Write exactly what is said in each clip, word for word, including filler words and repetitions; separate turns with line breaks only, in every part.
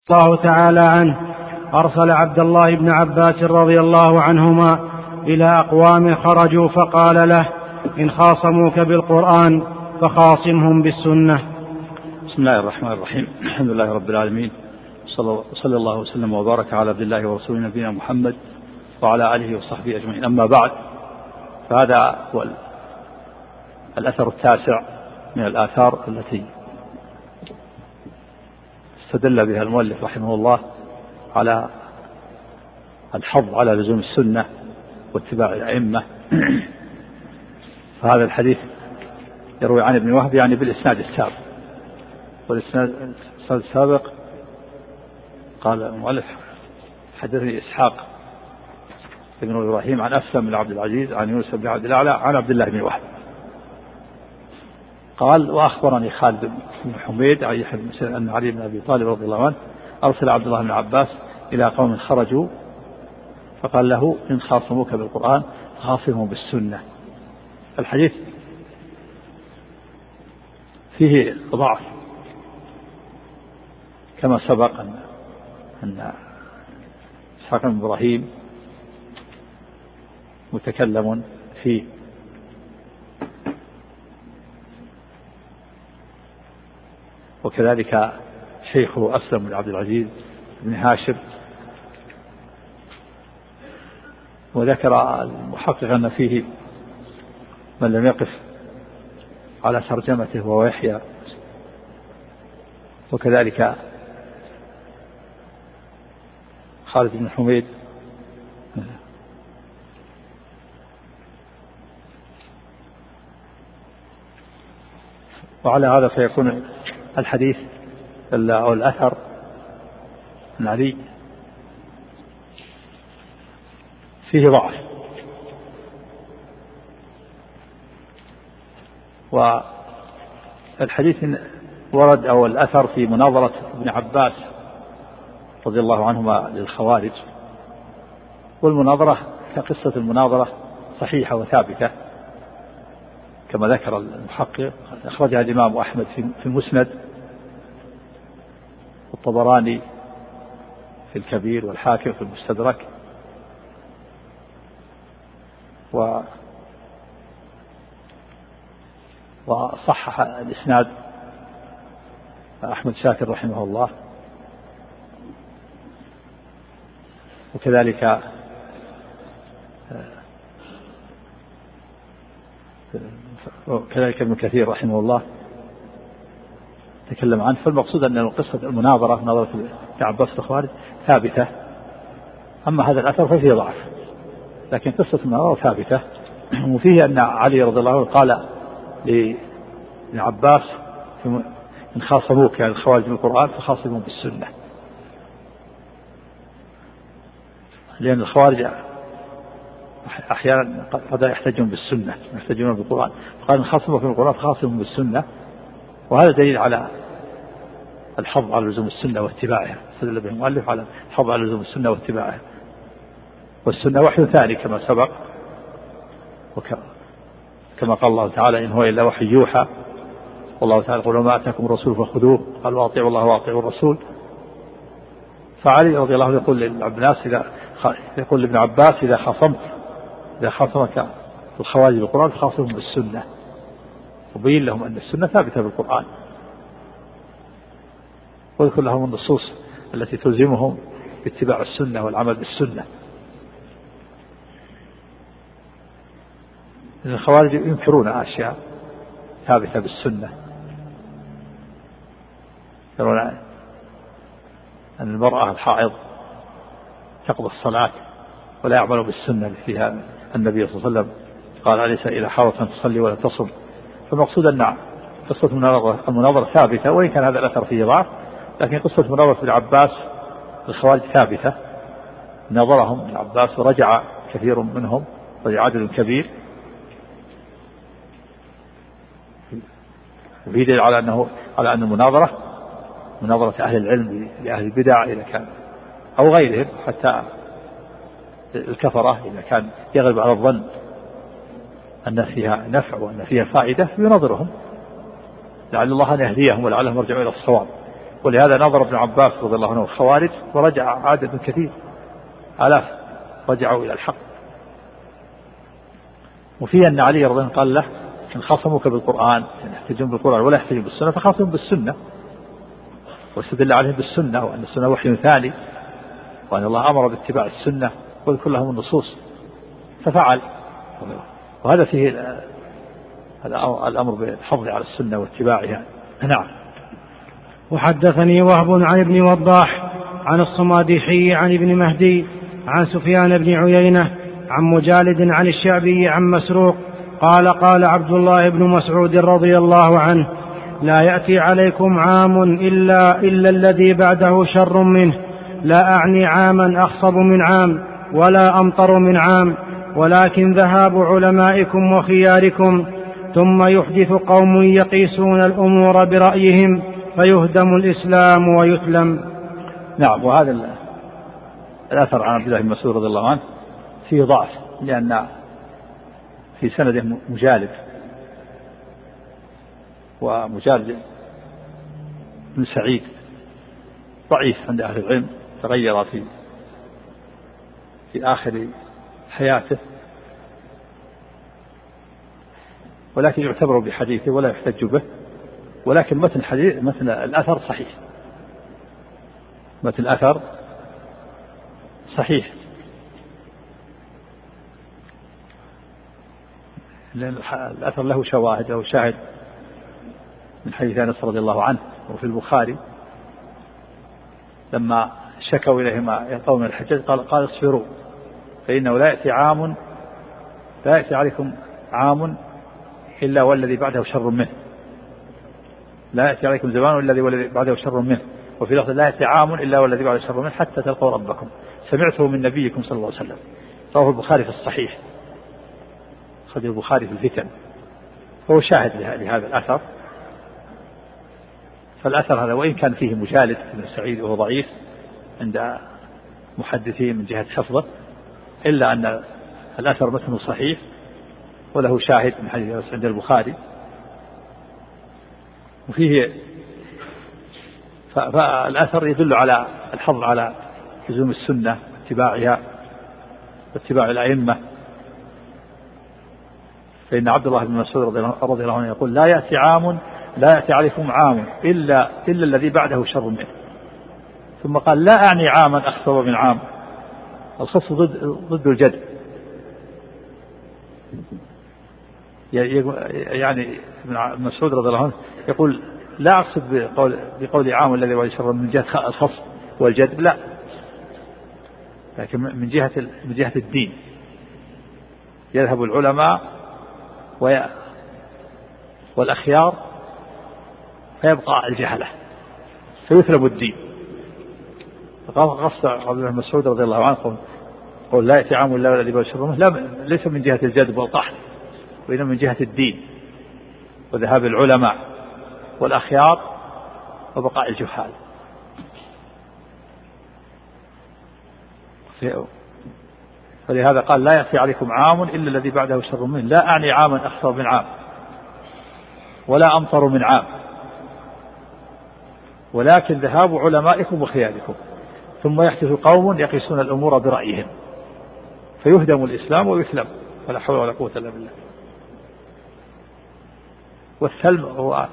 الله تعالى عنه أرسل عبد الله بن عباس رضي الله عنهما إلى أقوام خرجوا فقال له: إن خاصموك بالقرآن فخاصمهم بالسنة.
بسم الله الرحمن الرحيم. الحمد لله رب العالمين، صلى الله وسلم وبارك على عبد الله ورسوله نبينا محمد وعلى آله وصحبه أجمعين. أما بعد، فهذا هو الأثر التاسع من الآثار التي استدل بها المؤلف رحمه الله على الحظ على لزوم السنة واتباع الأئمة. فهذا الحديث يروي عن ابن وهب يعني بالإسناد السابق، والإسناد السابق قال المؤلف: حدثني إسحاق ابن إبراهيم عن أسلم بن عبد العزيز عن يونس بن عبد الأعلى عن عبد الله بن وهب قال: وأخبرني خالد بن حميد أن علي بن أبي طالب رضي الله عنه أرسل عبد الله بن عباس إلى قوم خرجوا فقال له: إن خاصموك بالقرآن فخاصمهم بالسنة. الحديث فيه ضعف كما سبق أن أن إسحاق بن إبراهيم متكلم فيه، وكذلك شيخه أسلم بن عبد العزيز بن هاشم. وذكر المحقق أن فيه من لم يقف على ترجمته وهو يحيى، وكذلك خالد بن حميد وعلى هذا فيكون الحديث أو الأثر عن علي فيه ضعف. والحديث ورد أو الأثر في مناظرة ابن عباس رضي الله عنهما للخوارج، والمناظرة كقصة المناظرة صحيحة وثابتة كما ذكر المحقق، أخرجها الإمام أحمد في المسند، والطبراني في الكبير، والحاكم في المستدرك، و وصحح الإسناد أحمد شاكر رحمه الله، وكذلك وكذلك ابن كثير رحمه الله تكلم عنه. فالمقصود أن قصة المناظرة مناظرة ابن عباس الخوارج ثابتة، أما هذا الأثر ففيه ضعف، لكن قصة المناظرة ثابتة. وفيه أن علي رضي الله عنه قال لابن عباس: إن خاصموك يعني الخوارج من القرآن فخاصمهم بالسنة، لأن الخوارج أحيانا قد يحتجون بالسنة يحتجون بالقرآن، فقال: إن خاصموك من القرآن فخاصمهم بالسنة. وهذا دليل على الحظ على لزوم السنة واتباعها، استدل به المؤلف على الحظ على لزوم السنة واتباعها. والسنة وحي ثاني كما سبق، وكما قال الله تعالى: إن هو إلا وحي يوحى. والله تعالى يقول: وما آتاكم الرسول فخذوه قال: وأطيعوا الله وأطيعوا الرسول. فعلي رضي الله عنه يقول للعباس إذا يقول لابن عباس: إذا خاصمت إذا خاصمك الخوارج بالقرآن فخاصمهم بالسنة، وبين لهم أن السنة ثابتة بالقرآن، ويذكر لهم النصوص التي تلزمهم باتباع السنة والعمل بالسنة. إن الخوارج ينكرون أشياء ثابتة بالسنة، يرون أن المرأة الحائض تقضي الصلاة ولا يعمل بالسنة التي فيها النبي صلى الله عليه وسلم قال: أليس إذا حاضت أن تصلي ولا تصم. فالمقصود أن قصة المناظرة ثابتة، وإن كان هذا الأثر فيه ضعف، لكن قصة مناظرة ابن عباس الخوارج ثابتة. ناظرهم ابن عباس ورجع كثير منهم، رجع عدد كبير، وفي دليل على أنه على أن المناظرة مناظرة أهل العلم لأهل البدع إذا كان أو غيرهم، حتى الكفرة إذا كان يغلب على الظن أن فيها نفع وأن فيها فائدة يناظرهم لعل الله أن يهديهم ولعلهم يرجعوا إلى الصواب. ولهذا نظر ابن عباس رضي الله عنه الخوارج ورجع عدد كثير آلاف رجعوا إلى الحق. وفي أن علي رضي الله عنه قال له إن خصموك بالقرآن يحتجون بالقرآن ولا يحتجون بالسنة فخاصموا بالسنة، واستدل عليهم بالسنة وأن السنة وحي ثاني وأن الله أمر باتباع السنة وذكر لهم النصوص ففعل. وهذا فيه الأمر بالحفظ على السنة واتباعها. نعم.
وحدثني وهب عن ابن وضاح عن الصماديحي عن ابن مهدي عن سفيان بن عيينة عن مجالد عن الشعبي عن مسروق قال قال عبد الله بن مسعود رضي الله عنه لا يأتي عليكم عام إلا, إلا الذي بعده شر منه، لا أعني عاما أخصب من عام ولا أمطر من عام، ولكن ذهاب علمائكم وخياركم، ثم يحدث قوم يقيسون الأمور برأيهم فيهدم الإسلام ويتلم.
نعم. وهذا الأثر عن عبد الله بن مسعود رضي الله عنه فيه ضعف، لأن في سنده مجالد، ومجالد بن سعيد ضعيف عند أهل العلم، تغير في في آخر حياته، ولكن يعتبر بحديثه ولا يحتج به. ولكن متن الحديث مثل الأثر صحيح، مثل الأثر صحيح، لأن الأثر له شواهد أو شاهد من حديث أنس رضي الله عنه وفي البخاري لما شكوا إليهما قوم الحجاج قال قال اصبروا فإنه لا يأتي عام لا يأتي عليكم عام إلا والذي بعده شر منه، لا يأتي عليكم زمان إلا والذي بعده شر منه، وفي لفظ لا يأتي عام إلا والذي بعده شر منه حتى تلقوا ربكم سمعته من نبيكم صلى الله عليه وسلم. رواه البخاري في الصحيح، خرج البخاري في الفتن، فهو شاهد لهذا الأثر. فالأثر هذا وإن كان فيه مجالد بن سعيد وهو ضعيف عند محدثين من جهة حفظه، إلا أن الأثر متنه صحيح وله شاهد من حديث عند البخاري. وفيه فالأثر يدل على الحظ على لزوم السنة واتباعها واتباع الأئمة. فإن عبد الله بن مسعود رضي الله عنه يقول لا يأتي عام لا يأتي عليكم عام إلا, إلا الذي بعده شر منه، ثم قال لا أعني عاما أخصب من عام، الخص ضد, ضد الجد، يعني ابن مسعود رضي الله عنه يقول لا أقصد بقول, بقول عام الذي بعده شر من جهة الخص والجد، لا، لكن من جهة من جهة الدين يذهب العلماء والأخيار فيبقى الجهلة فيثلب الدين. فقصد عبد الله بن مسعود رضي الله عنه قول لا يأتي عام إلا الذي بعده شر منه، لا، ليس من جهة الجدب والقحط، وإنما من جهة الدين وذهاب العلماء والأخيار وبقاء الجهال. فلهذا قال لا يأتي عليكم عام إلا الذي بعده شر منه، لا أعني عاما أخصب من عام ولا أمطر من عام، ولكن ذهاب علمائكم وخياركم، ثم يحدث قوم يقيسون الأمور برأيهم فيهدم الإسلام ويسلم، ولا حول ولا قوة إلا بالله. والسلم هو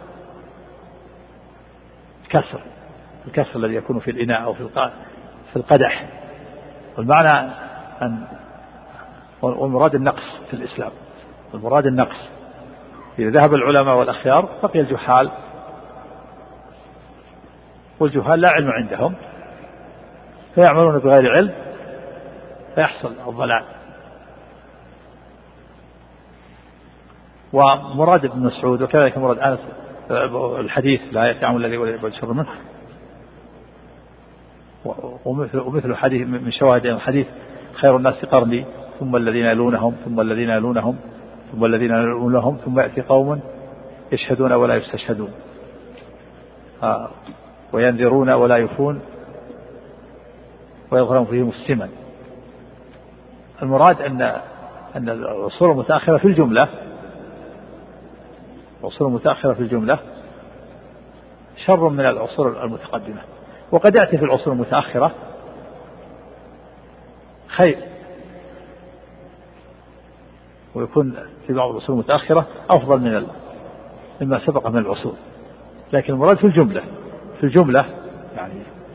الكسر، الكسر الذي يكون في الإناء أو في القدح، والمعنى أن والمراد النقص في الإسلام، المراد النقص. إذا ذهب العلماء والأخيار بقي الجهال، والجهال لا علم عندهم فيعملون بغير علم فيحصل الضلال. ومراد ابن مسعود وكذلك مراد أنس الحديث لا يأتي عام الذي بعده شر منه، ومثل, ومثل حديث من شواهد الحديث خير الناس قرني ثم الذين يلونهم ثم الذين يلونهم ثم الذين يلونهم ثم يأتي قوم يشهدون ولا يستشهدون آه وينذرون ولا يفون ويظهرون فيهم السمن. المراد أن أن العصور المتأخرة في الجملة العصور المتأخرة في الجملة شر من العصور المتقدمة. وقد يأتي في العصور المتأخرة خير، ويكون في بعض العصور المتأخرة أفضل من مما سبق من العصور، لكن المراد في الجملة في الجملة يعني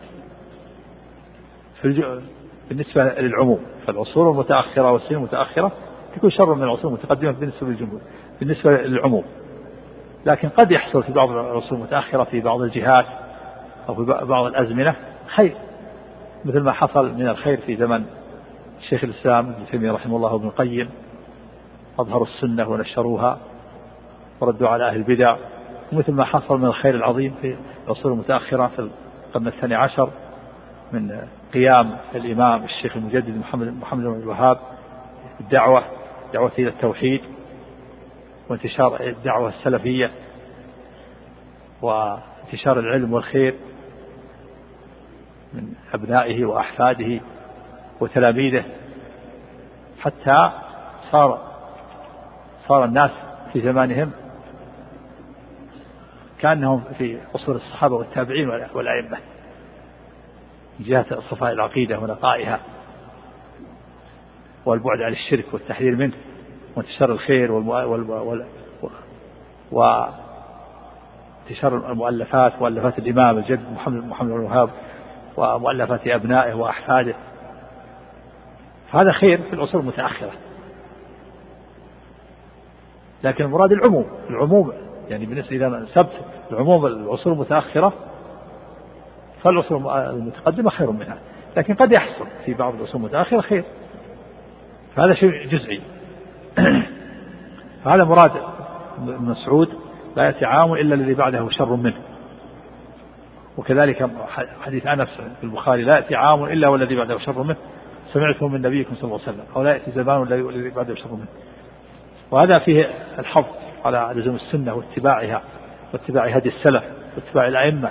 في الج... بالنسبة للعموم، فالعصور المتأخرة والسنين المتأخرة تكون شر من العصور المتقدمة بالنسبة للجمهور بالنسبة للعموم. لكن قد يحصل في بعض العصور المتأخرة في بعض الجهات أو في بعض الأزمنة خير، مثل ما حصل من الخير في زمن الشيخ الإسلام ابن تيمية رحمه الله وابن القيم، أظهروا السنة ونشروها وردوا على أهل البدع، ومثل ما حصل من الخير العظيم في العصور المتأخرة في القرن الثاني عشر من قيام الإمام الشيخ المجدد محمد محمد بن الوهاب الدعوة دعوة إلى التوحيد وانتشار الدعوة السلفية وانتشار العلم والخير من أبنائه وأحفاده وتلاميذه، حتى صار صار الناس في زمانهم كأنهم في عصور الصحابة والتابعين والأئمة من جهة صفاء العقيدة ونقائها والبعد عن الشرك والتحذير منه وانتشار الخير وانتشار المؤلفات مؤلفات الإمام الجد محمد محمد بن الوهاب ومؤلفات أبنائه وأحفاده. هذا خير في العصور المتأخرة، لكن المراد العموم العموم يعني بالنسبة إلى سبت العموم العصور المتأخرة فالعصور المتقدمة خير منها، لكن قد يحصل في بعض العصور المتأخرة خير، فهذا شيء جزئي. هذا مراد ابن مسعود لا يأتي عام إلا الذي بعده شر منه، وكذلك حديث أنس في البخاري لا يأتي عام إلا والذي بعده شر منه سمعته من نبيكم صلى الله عليه وسلم، أو لا يأتي زمان والذي بعده شر منه. وهذا فيه الحظ على لزوم السنة واتباعها واتباع هدي السلف واتباع الأئمة،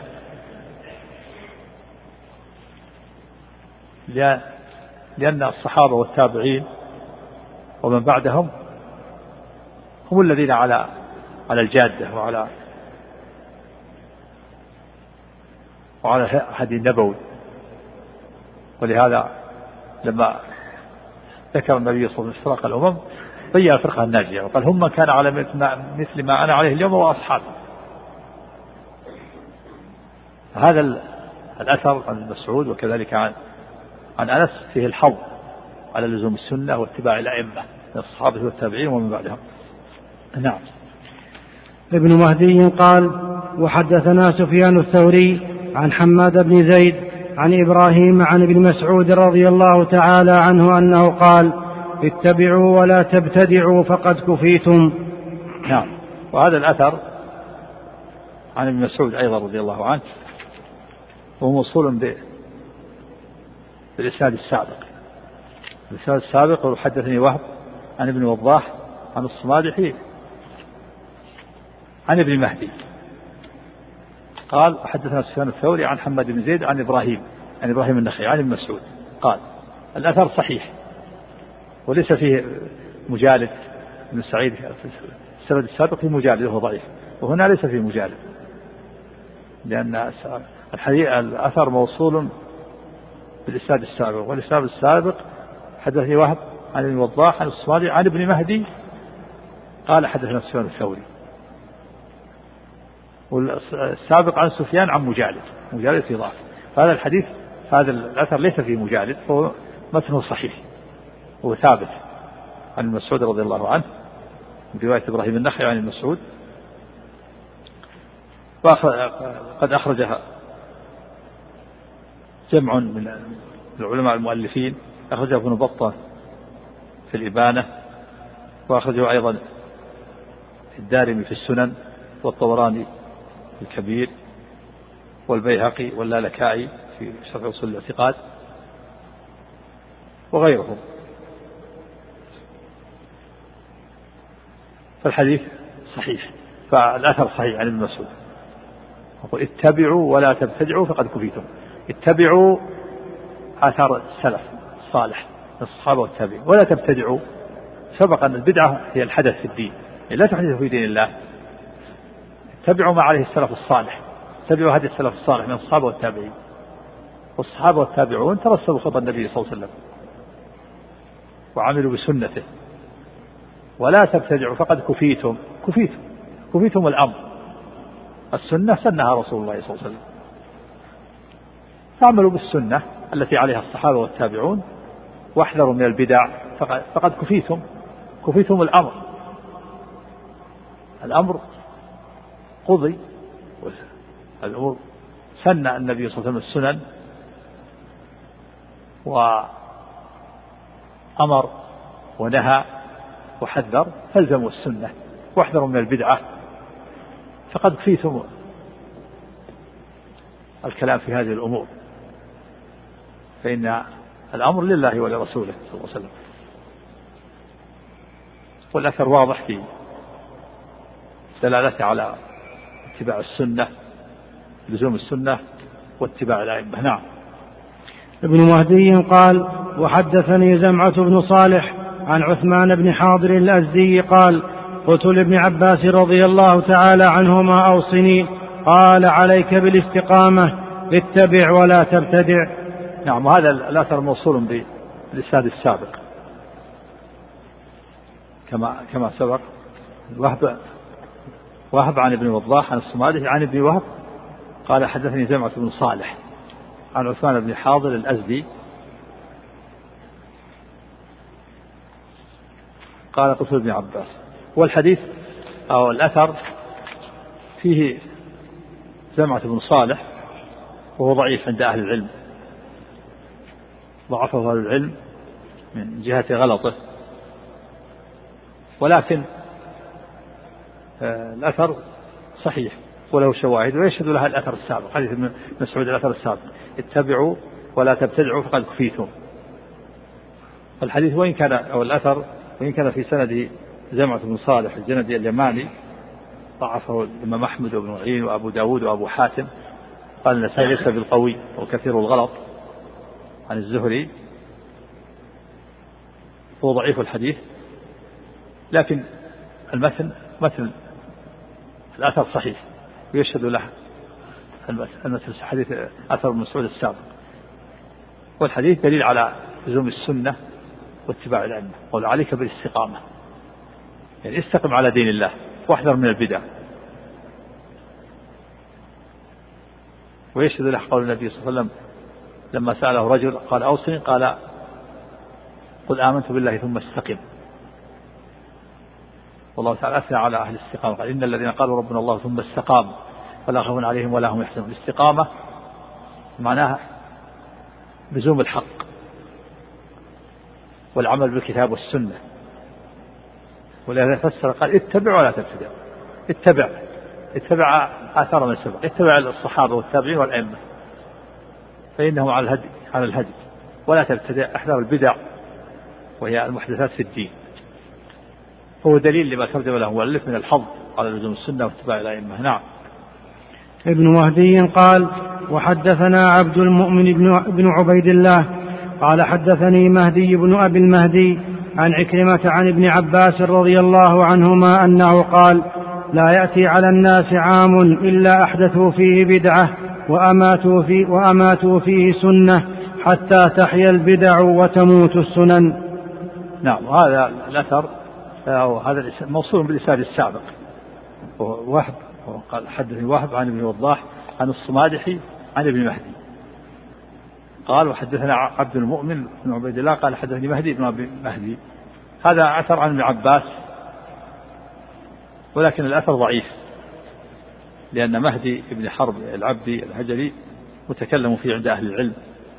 لأن الصحابة والتابعين ومن بعدهم هم الذين على على الجادة وعلى وعلى هدي النبوي. ولهذا لما ذكر النبي صلى الله عليه وسلم فرق الأمم بين الفرقة الناجية وقال هم من كان على مثل ما أنا عليه اليوم وأصحابي. هذا الأثر عن مسعود وكذلك عن عن أنس فيه الحظ على لزوم السنة واتباع الأئمة من الصحابة والتابعين ومن بعدهم. نعم.
ابن مهدي قال: وحدثنا سفيان الثوري عن حماد بن زيد عن إبراهيم عن ابن مسعود رضي الله تعالى عنه أنه قال: اتبعوا ولا تبتدعوا فقد كفيتم.
نعم. وهذا الأثر عن ابن مسعود أيضا رضي الله عنه وهو موصول بالإسناد السابق. الإسناد السابق وحدثني وهب عن ابن وضاح عن الصمادحي عن ابن مهدي قال: حدثنا سفيان الثوري عن حماد بن زيد عن إبراهيم عن إبراهيم النخعي عن ابن مسعود قال. الأثر صحيح وليس فيه مجالد بن سعيد السند السابق في مجالد وهو ضعيف، وهنا ليس فيه مجالد لأن الحديث الأثر موصول بالإسناد السابق، والإسناد السابق حدثني وهب عن ابن وضاح عن الصمادي عن ابن مهدي قال حدثنا سفيان الثوري، والسابق عن سفيان عن مجالد مجالد في ضعف. فهذا الحديث هذا الأثر ليس فيه مجالد، فهو متنه صحيح وثابت عن المسعود رضي الله عنه برواية إبراهيم النخعي عن المسعود. وقد أخرجها جمع من العلماء المؤلفين، أخرجه ابن بطة في الإبانة، وأخرجه أيضا الدارمي في السنن، والطبراني في الكبير، والبيهقي واللالكائي في شرح أصول الاعتقاد وغيرهم. فالحديث صحيح، فالأثر صحيح عن ابن مسعود. يقول: اتبعوا ولا تبتدعوا فقد كفيتم. اتبعوا آثار السلف الصالح الصحابة والتابعين، ولا تبتدعوا. سبق أن البدعة هي الحدث في الدين، لا تحدثوا في دين الله. اتبعوا ما عليه السلف الصالح واتبعوا هدي السلف الصالح من الصحابة والتابعين. والصحابة والتابعون ترسلوا خطى النبي صلى الله عليه وسلم وعملوا بسنته. ولا تبتدعوا فقد كفيتم كفيتم كفيتم الأمر. السنة سنها رسول الله صلى الله عليه وسلم، فاعملوا بالسنة التي عليها الصحابة والتابعون واحذروا من البدع فقد, فقد كفيتم كفيتم الأمر. الأمر قضي، الأمور سن النبي صلى الله عليه وسلم السنن وأمر ونهى وحذر، فالزموا السنة واحذروا من البدعة فقد كفيتم الكلام في هذه الأمور. فإن الأمر لله ولرسوله صلى الله عليه وسلم. والأثر واضح في دلالته على اتباع السنة، لزوم السنة واتباع الأئمة. نعم.
ابن مهدي قال: وحدثني زمعة بن صالح عن عثمان بن حاضر الأزدي قال: قلت لابن عباس رضي الله تعالى عنهما: أوصني. قال: عليك بالاستقامة، اتبع ولا تبتدع.
نعم. وهذا الأثر موصول بالإسناد السابق كما كما سبق. وهب وهب عن ابن وضاح عن الصمالي عن ابن وهب قال: حدثني زمعة بن صالح عن عثمان بن حاضر الأزدي قال: قلت لابن عباس. والحديث أو الأثر فيه زمعة بن صالح وهو ضعيف عند أهل العلم، ضعفه أهل العلم من جهة غلطه، ولكن آه الأثر صحيح وله شواهد ويشهد لها الأثر السابق، حديث ابن مسعود الأثر السابق: اتبعوا ولا تبتدعوا فقد كفيتم. الحديث وإن كان أو الأثر وإن كان في سنده زمعة بن صالح الجندي اليماني، ضعفه الإمام أحمد وابن معين وأبو داود وأبو حاتم، قال النسائي ليس بالقوي وكثير الغلط عن الزهري، هو ضعيف الحديث. لكن المتن مثل الأثر صحيح ويشهد له المثل حديث أثر ابن مسعود السابق. والحديث دليل على لزوم السنة واتباع الأئمة. قال: عليك بالاستقامة، يعني استقم على دين الله واحذر من البدع. ويشهد له قول النبي صلى الله عليه وسلم لما سأله رجل قال: أوصني، قال: قل آمنت بالله ثم استقم. والله تعالى أثنى على أهل الاستقامة، قال: إن الذين قالوا ربنا الله ثم استقاموا فلا خوف عليهم ولا هم يحزنون. الاستقامة معناها لزوم الحق والعمل بالكتاب والسنة. ولهذا فسر قال: اتبع ولا تبتدع. اتبع اتبع آثار من سبق، اتبع الصحابة والتابعين والأئمة فإنهم على الهدي على الهدي ولا تبتدع، احذر البدع وهي المحدثات في الدين. هو دليل لما ترجم له مؤلف من الحظ على لزوم السنة واتباع الأئمة. نعم.
ابن مهدي قال: وحدثنا عبد المؤمن بن عبيد الله قال: حدثني مهدي بن أبي المهدي عن عكرمة عن ابن عباس رضي الله عنهما أنه قال: لا يأتي على الناس عام إلا أحدثوا فيه بدعة وأماتوا فيه, وأماتوا فيه سنة حتى تحيا البدع وتموت السنن.
نعم. هذا الأثر أو هذا موصول بالإسناد السابق. وهب قال: حدثني وهب عن ابن وضاح عن الصمادحي عن ابن مهدي قال: وحدثنا عبد المؤمن بن عبيد الله قال: حدثني مهدي بن أبي مهدي. هذا أثر عن ابن عباس، ولكن الأثر ضعيف لأن مهدي بن حرب العبدي الهجري متكلم فيه عند أهل العلم.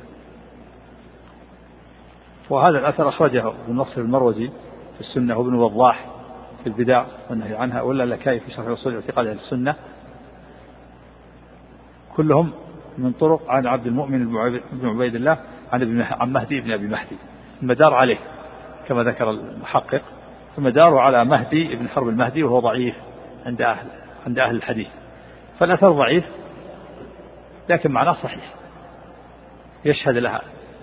وهذا الأثر أخرجه ابن نصر المروزي في السنة وابن وضاح في البدع والنهي عنها، ولا لكاي في شرح أصول اعتقاد أهل السنة، كلهم من طرق عن عبد المؤمن بن عبيد الله عن ابن عن مهدي بن أبي مهدي. المدار عليه كما ذكر المحقق، المدار على مهدي بن حرب المهدي وهو ضعيف عند أهل عند أهل الحديث. فالأثر ضعيف لكن معناه صحيح يشهد لها.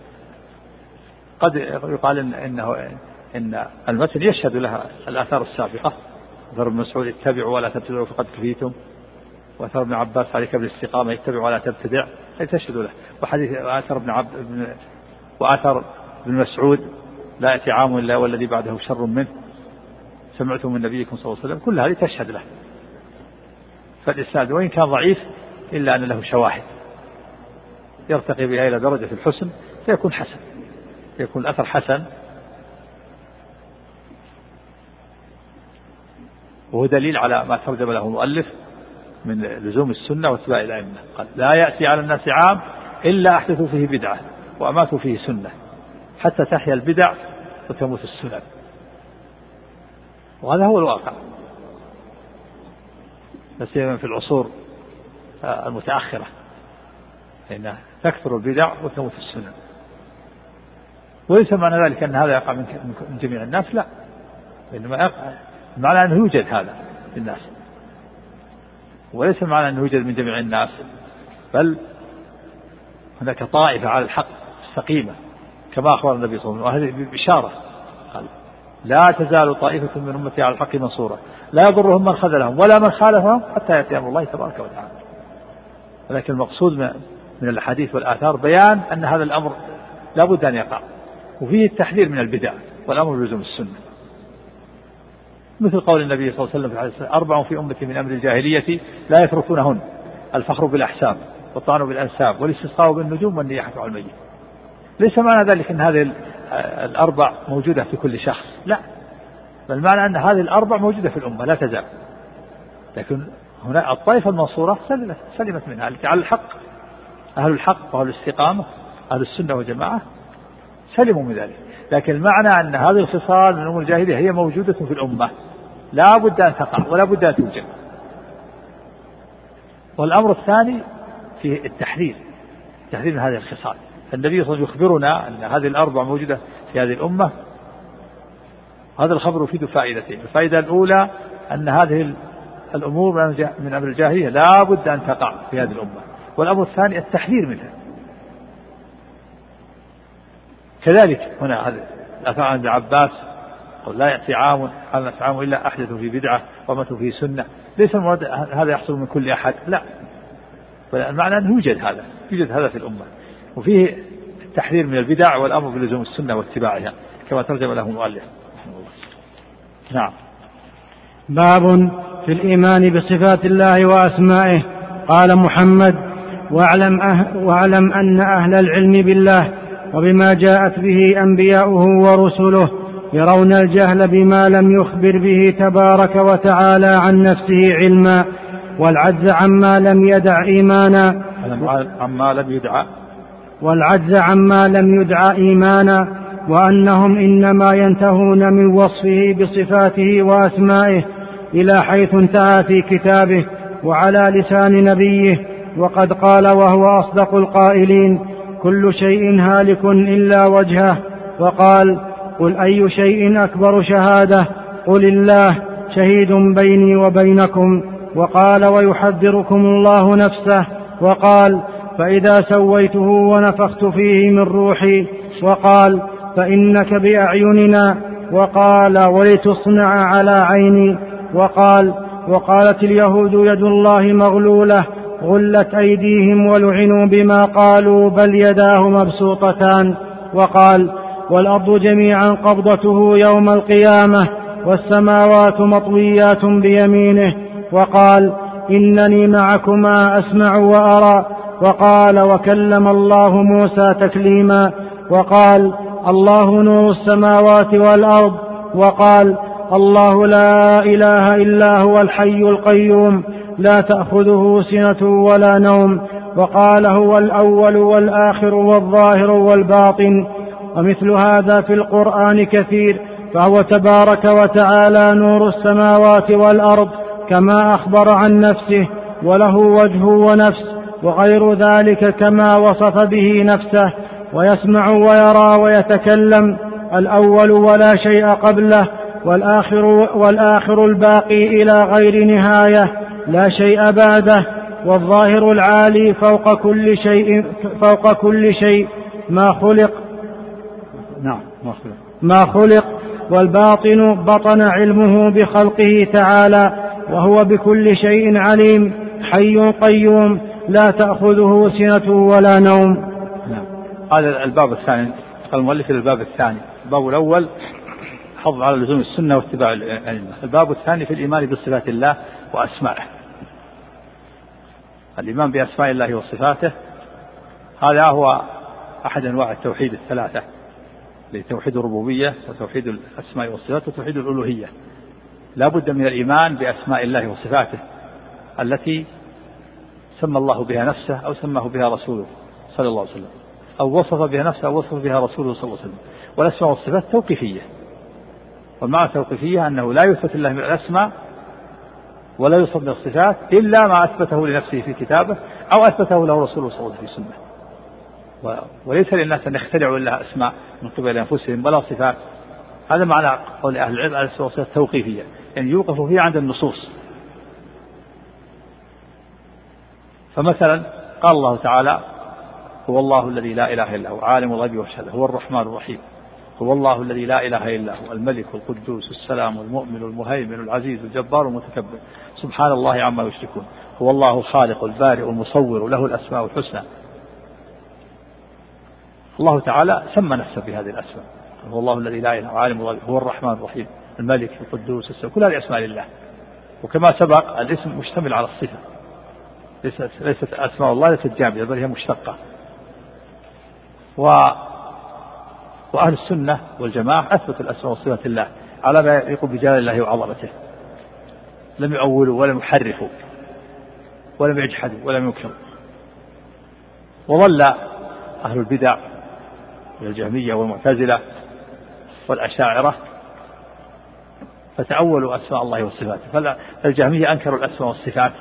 قد يقال إن إنه إن المتن يشهد لها الآثار السابقة، ضرب مسعود: اتبعوا ولا تبتدعوا فقد كفيتم، وأثر ابن عباس عليك بالاستقامة اتبع ولا تبتدع، أي تشهد له. وحديث وأثر ابن عب وأثر ابن مسعود لا يأتي عام إلا والذي بعده شر منه سمعته من نبيكم صلى الله عليه وسلم، كل هذه تشهد له. فالإسناد وإن كان ضعيف إلا أن له شواهد يرتقي بها إلى درجة الحسن فيكون حسن، يكون الأثر حسن. وهو دليل على ما ترجم له المؤلف من لزوم السنة واتباع الأئمة. قال لا يأتي على الناس عام إلا أحدثوا فيه بدعة وأماتوا فيه سنة حتى تحيا البدع وتموت السنن. وهذا هو الواقع، لا سيما في العصور المتأخرة فإن تكثر البدع وتموت السنن. وليس معنى ذلك أن هذا يقع من جميع الناس، لا، إنما يقع معنى أنه يوجد هذا في الناس، وليس معنى أنه يوجد من جميع الناس، بل هناك طائفة على الحق السقيمة كما أخبر النبي صلى الله عليه وسلم، وهذه بشارة. قال لا تزال طائفة من أمتي على الحق منصورة لا يضرهم من خذلهم ولا من خالفهم حتى يأتي أمر الله تبارك وتعالى. ولكن المقصود من الحديث والآثار بيان أن هذا الأمر لا بد أن يقع، وفيه التحذير من البدع والأمر بلزوم السنة، مثل قول النبي صلى الله عليه وسلم في الحديث أربع في أمتي من أمر الجاهلية لا يتركونهن: الفخر بالأحساب والطعن بالأنساب والاستسقاء بالنجوم والنياحة على الميت. ليس معنى ذلك أن هذه الأربع موجودة في كل شخص، لا، بل معنى أن هذه الأربع موجودة في الأمة لا تزال، لكن هنا الطائفة المنصورة سلمت منها التي على الحق، أهل الحق وأهل الاستقامة أهل السنة والجماعة سلموا من ذلك. لكن المعنى أن هذه الخصال من أمور الجاهلية هي موجودة في الأمة لا بد أن تقع ولا بد أن توجد. والأمر الثاني في التحذير، التحذير من هذه الخصال. النبي صلى الله عليه وسلم يخبرنا أن هذه الأربع موجودة في هذه الأمة، هذا الخبر يفيد فائدتين. الفائدة الأولى أن هذه الأمور من أمر الجاهلية لا بد أن تقع في هذه الأمة، والأمر الثاني التحذير منها. كذلك هنا هذا الأثر عن ابن عباس قال لا يأتي عام على عام إلا أحدث في بدعة وماتوا فيه سنة. ليس المراد هذا يحصل من كل أحد، لا، المعنى أنه يوجد هذا يوجد هذا في الأمة، وفيه التحذير من البدع والأمر بلزوم السنة واتباعها كما ترجم له المؤلف. نعم.
باب في الإيمان بصفات الله وأسمائه. قال محمد: واعلم, أه واعلم أن أهل العلم بالله وبما جاءت به أنبياؤه ورسله يرون الجهل بما لم يخبر به تبارك وتعالى عن نفسه علما، والعجز عما لم يدع إيمانا
عما لم يدع
والعجز عما لم يدع إيمانا وأنهم إنما ينتهون من وصفه بصفاته وأسمائه إلى حيث انتهى في كتابه وعلى لسان نبيه. وقد قال وهو أصدق القائلين: كل شيء هالك إلا وجهه. وقال: قل أي شيء أكبر شهادة؟ قل الله شهيد بيني وبينكم. وقال: ويحذركم الله نفسه. وقال: فإذا سويته ونفخت فيه من روحي. وقال: فإنك بأعيننا. وقال: ولتصنع على عيني. وقال: وقالت اليهود يد الله مغلولة غلت أيديهم ولعنوا بما قالوا بل يداه مبسوطتان. وقال: والأرض جميعا قبضته يوم القيامة والسماوات مطويات بيمينه. وقال: إنني معكما أسمع وأرى. وقال: وكلم الله موسى تكليما. وقال: الله نور السماوات والأرض. وقال: الله لا إله إلا هو الحي القيوم لا تأخذه سنة ولا نوم. وقال: هو الأول والآخر والظاهر والباطن. ومثل هذا في القرآن كثير، فهو تبارك وتعالى نور السماوات والأرض كما أخبر عن نفسه، وله وجه ونفس وغير ذلك كما وصف به نفسه، ويسمع ويرى ويتكلم، الأول ولا شيء قبله، والآخر, والآخر الباقي إلى غير نهاية لا شيء بعده، والظاهر العالي فوق كل شيء, فوق كل شيء ما خلق
نعم ما خلق,
ما خلق والباطن بطن علمه بخلقه تعالى، وهو بكل شيء عليم. حي قيوم لا تأخذه سنة ولا نوم.
نعم. هذا الباب الثاني. قال المؤلف الباب الثاني. الباب الأول حظ على لزوم السنة واتباع الأئمة. الباب الثاني في الإيمان بصفات الله وأسمائه. الإيمان بأسماء الله وصفاته هذا هو أحد أنواع التوحيد الثلاثة، لتوحيد الربوبية وتوحيد الأسماء والصفات وتوحيد الألوهية. لا بد من الإيمان بأسماء الله وصفاته التي سمى الله بها نفسه أو سماه بها رسوله صلى الله عليه وسلم، أو وصف بها نفسه أو وصف بها رسوله صلى الله عليه وسلم. والأسماء والصفات توقيفية، والمعنى التوقيفية أنه لا يثبت الله من الأسماء ولا يوصف من الصفات إلا ما أثبته لنفسه في كتابه أو أثبته له رسوله صلى الله عليه وسلم في سنة. وليس للناس أن يخترعوا لها أسماء من قبل أنفسهم ولا صفات. هذا معنى قول أهل العلم على الأسماء والصفات توقيفية، يعني يوقف فيها عند النصوص. فمثلا قال الله تعالى: هو الله الذي لا إله إلا هو عالم الغيب والشهادة هو الرحمن الرحيم. هو الله الذي لا إله إلا هو الملك القدوس السلام المؤمن المهيمن العزيز الجبار المتكبر سبحان الله عما يشركون. هو الله الخالق البارئ المصور له الأسماء الحسنى. الله تعالى سمى نفسه بهذه الأسماء. هو الله الذي لا إله إلا هو عالم الغيب هو الرحمن الرحيم الملك القدوس السلام، كل هذه أسماء لله. وكما سبق الاسم مشتمل على الصفة، ليست ليست أسماء الله ليست جامدة بل هي مشتقة. و وأهل السنة والجماعة أثبتوا الأسماء والصفات لله على ما يليق بجلال الله وعظمته، لم يؤولوا ولم يحرفوا ولم يجحدوا ولم ينكروا. وظل أهل البدع والجهمية والمعتزلة والأشاعرة فتأولوا أسماء الله وصفاته. فالجهمية أنكروا الأسماء والصفات،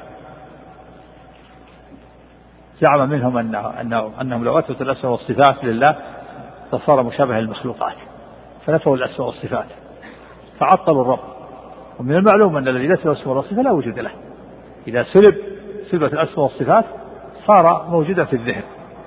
زعم منهم أنه أنه أنهم لو أثبتوا الأسماء والصفات لله فصار مشابه للمخلوقات، فنفوا الأسماء والصفات فعطلوا الرب. ومن المعلوم أن الذي ليس له اسم ولا صفة لا وجود له. إذا سلب سلبت الأسماء والصفات صار موجودا في الذهن.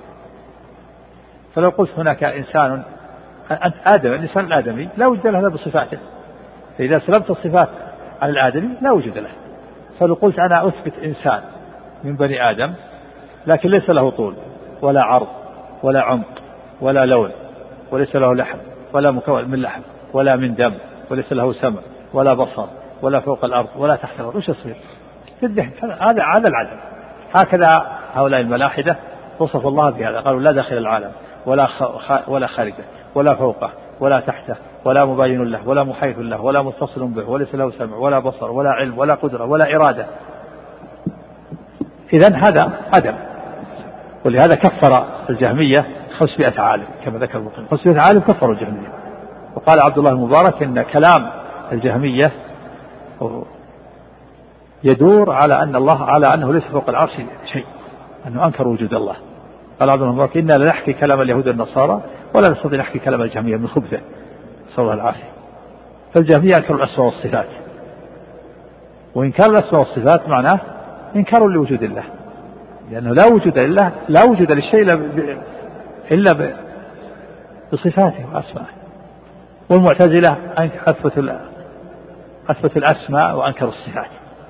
فلو قلت هناك إنسان أنت آدم، الإنسان الآدمي لا وجود له بصفاته، فإذا سلبت الصفات عن الآدمي لا وجود له. فلو قلت أنا أثبت إنسان من بني آدم لكن ليس له طول ولا عرض ولا عمق ولا لون وليس له لحم ولا مكون من لحم ولا من دم وليس له سمع ولا بصر ولا فوق الأرض ولا تحت الأرض، وش يصير؟ في الذهن هذا هذا العدم. هكذا هؤلاء الملاحدة وصف الله بهذا، قالوا لا داخل العالم ولا ولا خارجه ولا فوقه ولا تحته ولا مباين له ولا محيط له ولا متصل به وليس له سمع ولا بصر ولا علم ولا قدرة ولا إرادة. إذن هذا عدم. ولهذا كفر الجهمية خمسمائة عالم كما ذكر المقيم، خمسمائة عالم كفروا الجهمية. وقال عبد الله المبارك إن كلام الجهمية يدور على أن الله على أنه ليس فوق العرش شيء، أنه أنكر وجود الله. قال عبد الله المبارك إنا لا نحكي كلام اليهود والنصارى ولا نستطيع نحكي كلام الجهمية من خبثه صلى الله العافية. فالجهمية أنكروا الأسماء والصفات، وإنكار الأسماء والصفات معناه إنكار لوجود الله، لأنه لا وجود لله، لا وجود للشيء إلا بصفاته وأسمائه. والمعتزلة أثبتوا أثبتوا الأسماء وأنكروا الصفات،